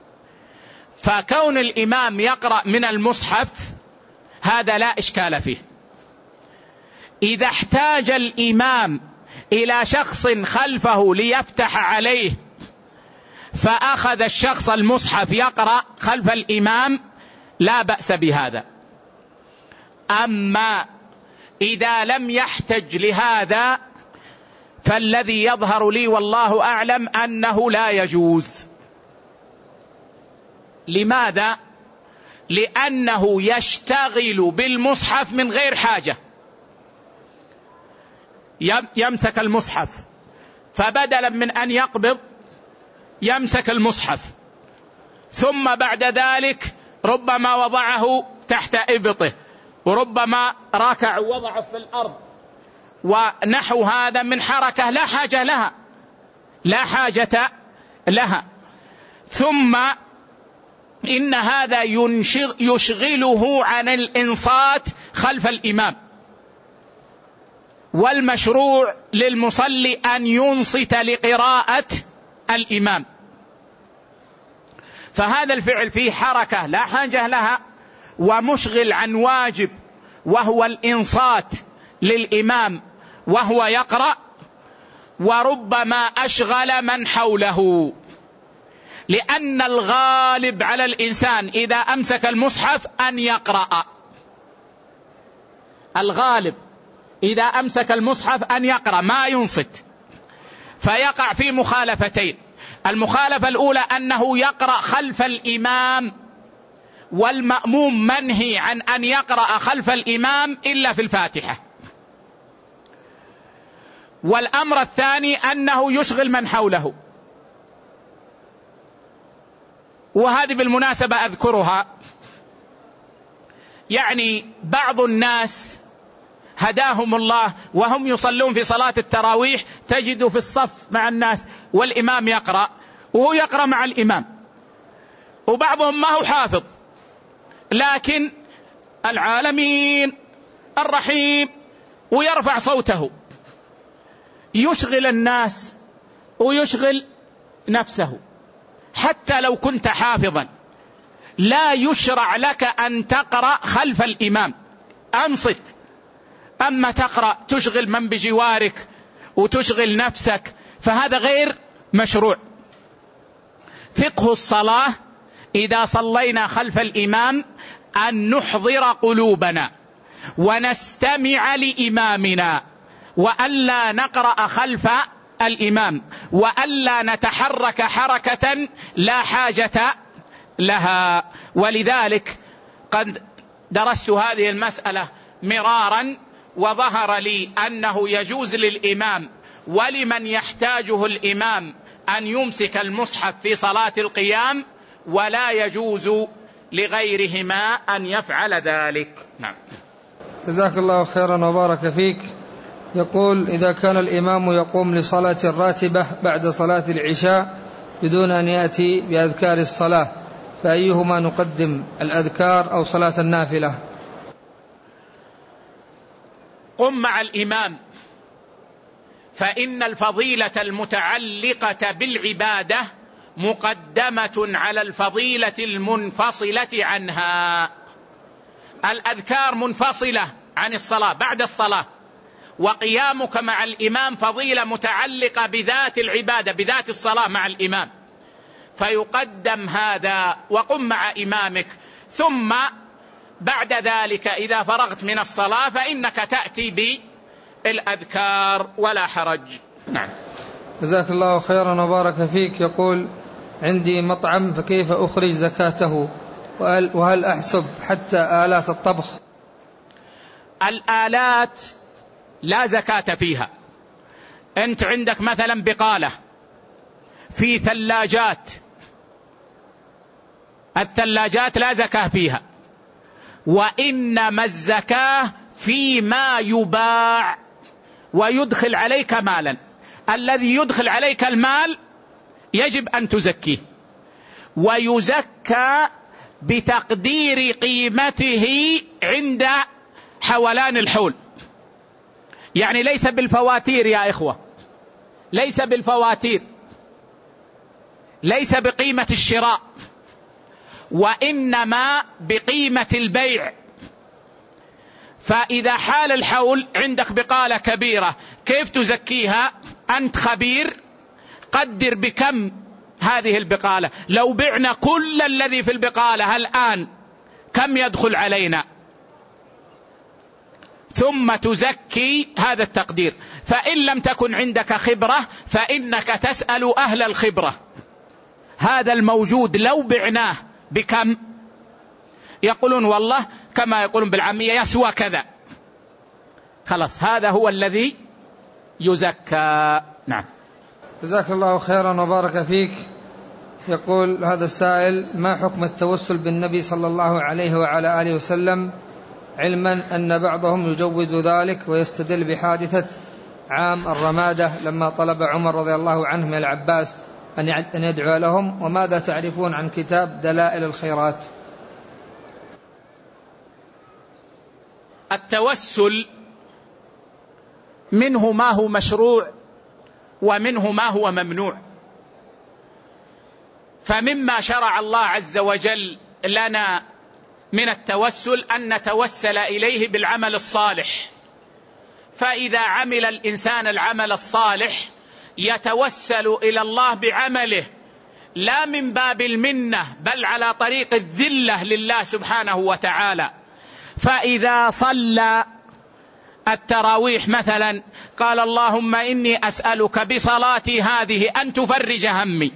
فكون الإمام يقرأ من المصحف هذا لا إشكال فيه. إذا احتاج الإمام إلى شخص خلفه ليفتح عليه فأخذ الشخص المصحف يقرأ خلف الإمام لا بأس بهذا. أما إذا لم يحتج لهذا فالذي يظهر لي والله أعلم أنه لا يجوز. لماذا؟ لأنه يشتغل بالمصحف من غير حاجة. يمسك المصحف، فبدلا من أن يقبض يمسك المصحف، ثم بعد ذلك ربما وضعه تحت إبطه، وربما ركع ووضعه في الأرض، ونحو هذا من حركة لا حاجة لها لا حاجة لها. ثم إن هذا يشغله عن الإنصات خلف الإمام، والمشروع للمصلي أن ينصت لقراءة الإمام. فهذا الفعل فيه حركة لا حاجة لها، ومشغل عن واجب وهو الإنصات للإمام وهو يقرأ، وربما أشغل من حوله، لأن الغالب على الإنسان إذا أمسك المصحف أن يقرأ. الغالب إذا أمسك المصحف أن يقرأ ما ينصت، فيقع في مخالفتين. المخالفة الأولى أنه يقرأ خلف الإمام، والمأموم منهي عن أن يقرأ خلف الإمام إلا في الفاتحة. والأمر الثاني أنه يشغل من حوله. وهذه بالمناسبة أذكرها، يعني بعض الناس هداهم الله وهم يصلون في صلاة التراويح تجد في الصف مع الناس والإمام يقرأ وهو يقرأ مع الإمام، وبعضهم ما هو حافظ لكن العالمين الرحيم ويرفع صوته، يشغل الناس ويشغل نفسه. حتى لو كنت حافظا لا يشرع لك أن تقرأ خلف الإمام، أنصت. أما تقرأ تشغل من بجوارك وتشغل نفسك فهذا غير مشروع. فقه الصلاة إذا صلينا خلف الإمام أن نحضر قلوبنا ونستمع لإمامنا، وألا نقرأ خلف الإمام، وألا نتحرك حركة لا حاجة لها. ولذلك قد درست هذه المسألة مرارا، وظهر لي أنه يجوز للإمام ولمن يحتاجه الإمام أن يمسك المصحف في صلاة القيام، ولا يجوز لغيرهما أن يفعل ذلك. نعم. جزاك الله خيرا وبارك فيك. يقول: إذا كان الإمام يقوم لصلاة الراتبة بعد صلاة العشاء بدون أن يأتي بأذكار الصلاة، فأيهما نقدم، الأذكار أو صلاة النافلة؟ قم مع الإمام، فإن الفضيلة المتعلقة بالعبادة مقدمة على الفضيلة المنفصلة عنها. الأذكار منفصلة عن الصلاة بعد الصلاة، وقيامك مع الإمام فضيلة متعلقة بذات العبادة بذات الصلاة مع الإمام، فيقدم هذا وقم مع إمامك. ثم بعد ذلك إذا فرغت من الصلاة فإنك تأتي بالأذكار ولا حرج. نعم. جزاك الله خيرا وبارك فيك. يقول: عندي مطعم فكيف أخرج زكاته، وهل أحسب حتى آلات الطبخ؟ الآلات لا زكاة فيها. أنت عندك مثلا بقالة في ثلاجات، الثلاجات لا زكاة فيها، وإنما الزكاة فيما يباع ويدخل عليك مالا. الذي يدخل عليك المال يجب أن تزكيه، ويزكى بتقدير قيمته عند حولان الحول، يعني ليس بالفواتير يا إخوة، ليس بالفواتير، ليس بقيمة الشراء، وإنما بقيمة البيع. فإذا حال الحول عندك بقالة كبيرة كيف تزكيها؟ أنت خبير، قدر بكم هذه البقالة. لو بعنا كل الذي في البقالة الآن كم يدخل علينا؟ ثم تزكي هذا التقدير. فإن لم تكن عندك خبرة فإنك تسأل أهل الخبرة. هذا الموجود لو بعناه بكم؟ يقولون والله كما يقولون بالعامية يسوى كذا، خلاص هذا هو الذي يزكى. نعم. جزاك الله خيرا وبارك فيك. يقول هذا السائل: ما حكم التوسل بالنبي صلى الله عليه وعلى آله وسلم، علما أن بعضهم يجوز ذلك ويستدل بحادثة عام الرمادة لما طلب عمر رضي الله عنه من العباس أن يدعو لهم، وماذا تعرفون عن كتاب دلائل الخيرات؟ التوسل منه ما هو مشروع ومنه ما هو ممنوع. فمما شرع الله عز وجل لنا من التوسل أن نتوسل إليه بالعمل الصالح. فإذا عمل الإنسان العمل الصالح يتوسل إلى الله بعمله، لا من باب المنة بل على طريق الذلة لله سبحانه وتعالى. فإذا صلى التراويح مثلا قال: اللهم إني أسألك بصلاتي هذه أن تفرج همي،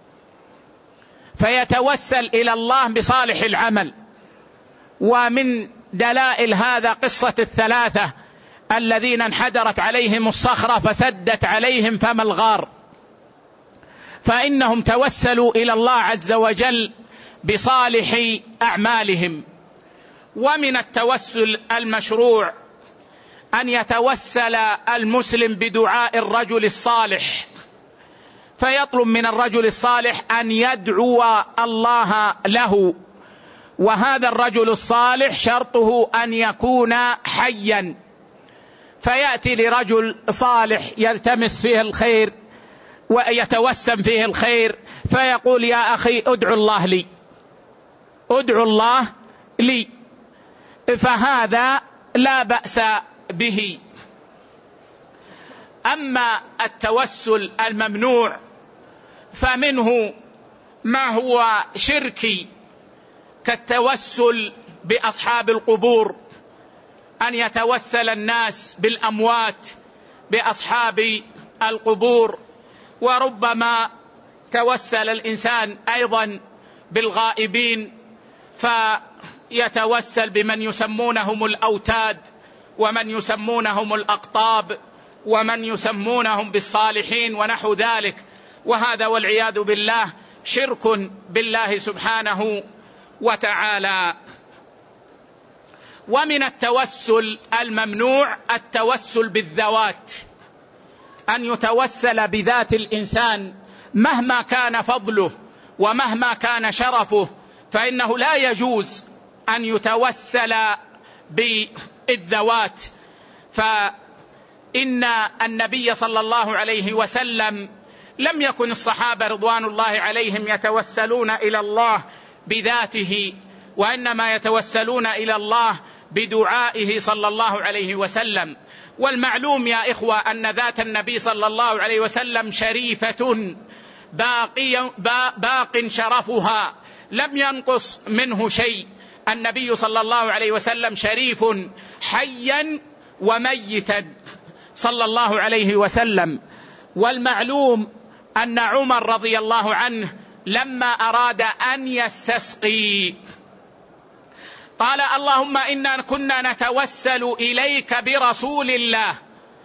فيتوسل إلى الله بصالح العمل. ومن دلائل هذا قصة الثلاثة الذين انحدرت عليهم الصخرة فسدت عليهم فم الغار، فإنهم توسلوا إلى الله عز وجل بصالح أعمالهم. ومن التوسل المشروع أن يتوسل المسلم بدعاء الرجل الصالح، فيطلب من الرجل الصالح أن يدعو الله له، وهذا الرجل الصالح شرطه أن يكون حيا. فيأتي لرجل صالح يلتمس فيه الخير ويتوسم فيه الخير فيقول: يا أخي ادعو الله لي، ادعو الله لي، فهذا لا بأس به. أما التوسل الممنوع فمنه ما هو شركي كالتوسل بأصحاب القبور، أن يتوسل الناس بالأموات بأصحاب القبور. وربما توسل الإنسان أيضا بالغائبين، فيتوسل بمن يسمونهم الأوتاد، ومن يسمونهم الأقطاب، ومن يسمونهم بالصالحين ونحو ذلك، وهذا والعياذ بالله شرك بالله سبحانه وتعالى. ومن التوسل الممنوع التوسل بالذوات، أن يتوسل بذات الإنسان مهما كان فضله ومهما كان شرفه، فإنه لا يجوز أن يتوسل بالذوات. فإن النبي صلى الله عليه وسلم لم يكن الصحابة رضوان الله عليهم يتوسلون إلى الله بذاته، وإنما يتوسلون إلى الله بدعائه صلى الله عليه وسلم. والمعلوم يا إخوة أن ذات النبي صلى الله عليه وسلم شريفة باقي باق شرفها، لم ينقص منه شيء. النبي صلى الله عليه وسلم شريف حيا وميتا صلى الله عليه وسلم. والمعلوم أن عمر رضي الله عنه لما أراد أن يستسقي قال: اللهم إنا كنا نتوسل إليك برسول الله،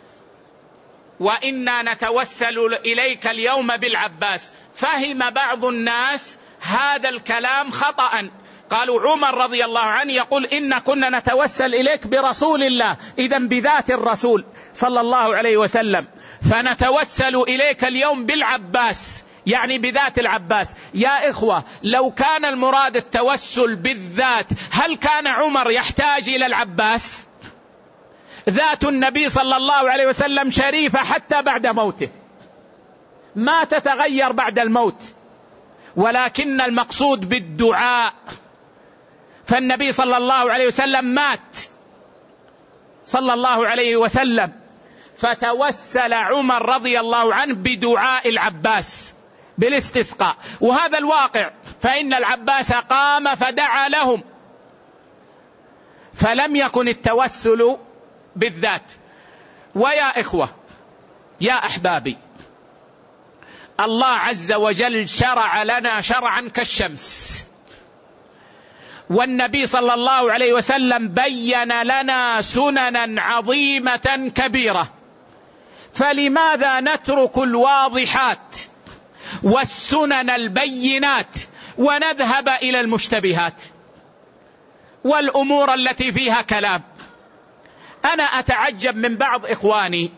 وإنا نتوسل إليك اليوم بالعباس. فهم بعض الناس هذا الكلام خطأ، قالوا عمر رضي الله عنه يقول إنا كنا نتوسل إليك برسول الله، إذن بذات الرسول صلى الله عليه وسلم، فنتوسل إليك اليوم بالعباس، يعني بذات العباس. يا إخوة، لو كان المراد التوسل بالذات هل كان عمر يحتاج إلى العباس؟ ذات النبي صلى الله عليه وسلم شريفة حتى بعد موته، ما تتغير بعد الموت، ولكن المقصود بالدعاء. فالنبي صلى الله عليه وسلم مات صلى الله عليه وسلم، فتوسل عمر رضي الله عنه بدعاء العباس بالاستسقاء، وهذا الواقع. فإن العباس قام فدعا لهم، فلم يكن التوسل بالذات. ويا إخوة يا أحبابي، الله عز وجل شرع لنا شرعا كالشمس، والنبي صلى الله عليه وسلم بين لنا سننا عظيمة كبيرة، فلماذا نترك الواضحات والسنن البينات ونذهب إلى المشتبهات والأمور التي فيها كلام؟ أنا أتعجب من بعض إخواني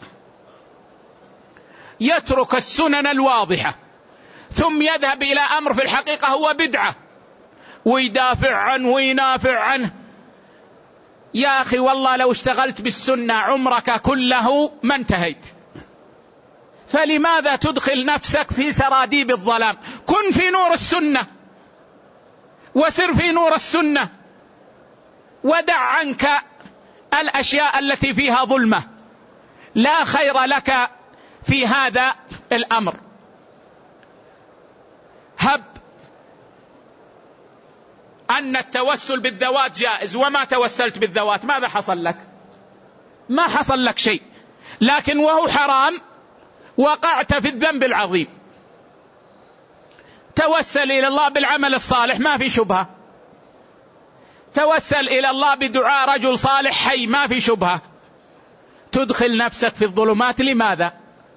يترك السنن الواضحة ثم يذهب إلى أمر في الحقيقة هو بدعة ويدافع عنه وينافع عنه. يا أخي والله لو اشتغلت بالسنة عمرك كله ما انتهيت، فلماذا تدخل نفسك في سراديب الظلام؟ كن في نور السنة وسر في نور السنة، ودع عنك الأشياء التي فيها ظلمة، لا خير لك في هذا الأمر. هب أن التوسل بالذوات جائز وما توسلت بالذوات، ماذا حصل لك؟ ما حصل لك شيء، لكن وهو حرام وقعت في الذنب العظيم. توسل إلى الله بالعمل الصالح ما في شبهة، توسل إلى الله بدعاء رجل صالح حي ما في شبهة، تدخل نفسك في الظلمات. لماذا؟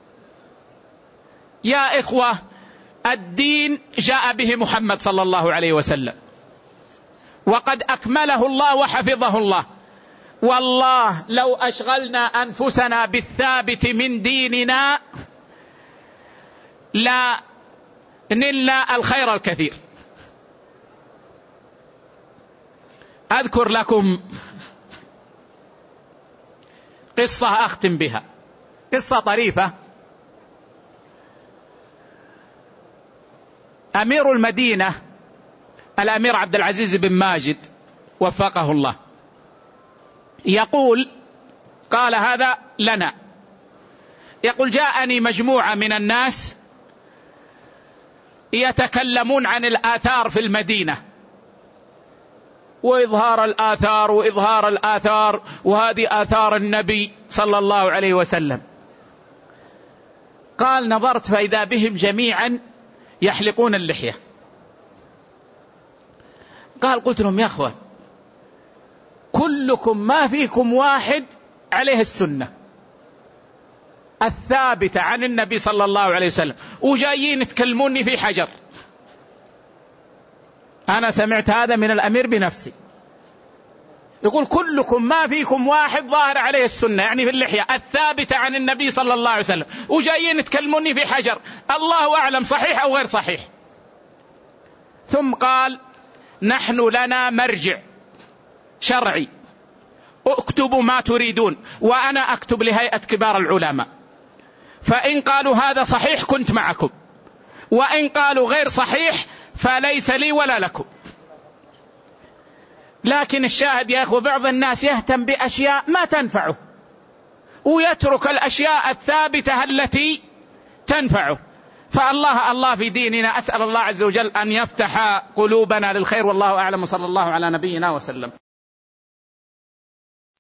يا إخوة الدين جاء به محمد صلى الله عليه وسلم وقد أكمله الله وحفظه الله، والله لو أشغلنا أنفسنا بالثابت من ديننا لا نلنا الخير الكثير. أذكر لكم قصة أختم بها، قصة طريفة. أمير المدينة الأمير عبد العزيز بن ماجد وفقه الله يقول، قال هذا لنا، يقول جاءني مجموعة من الناس يتكلمون عن الآثار في المدينة وإظهار الآثار وإظهار الآثار، وهذه آثار النبي صلى الله عليه وسلم. قال نظرت فإذا بهم جميعا يحلقون اللحية. قال قلت لهم يا أخوان كلكم ما فيكم واحد عليه السنة الثابتة عن النبي صلى الله عليه وسلم، وجايين تكلموني في حجر. أنا سمعت هذا من الأمير بنفسي، يقول كلكم ما فيكم واحد ظاهر عليه السنة يعني في اللحية الثابتة عن النبي صلى الله عليه وسلم، وجايين تكلموني في حجر، الله أعلم صحيح أو غير صحيح. ثم قال نحن لنا مرجع شرعي، اكتبوا ما تريدون وأنا أكتب لهيئة كبار العلماء، فإن قالوا هذا صحيح كنت معكم، وإن قالوا غير صحيح فليس لي ولا لكم. لكن الشاهد يا أخوة بعض الناس يهتم بأشياء ما تنفعه ويترك الأشياء الثابتة التي تنفعه. فالله الله في ديننا، أسأل الله عز وجل أن يفتح قلوبنا للخير، والله أعلم، صلى الله على نبينا وسلم.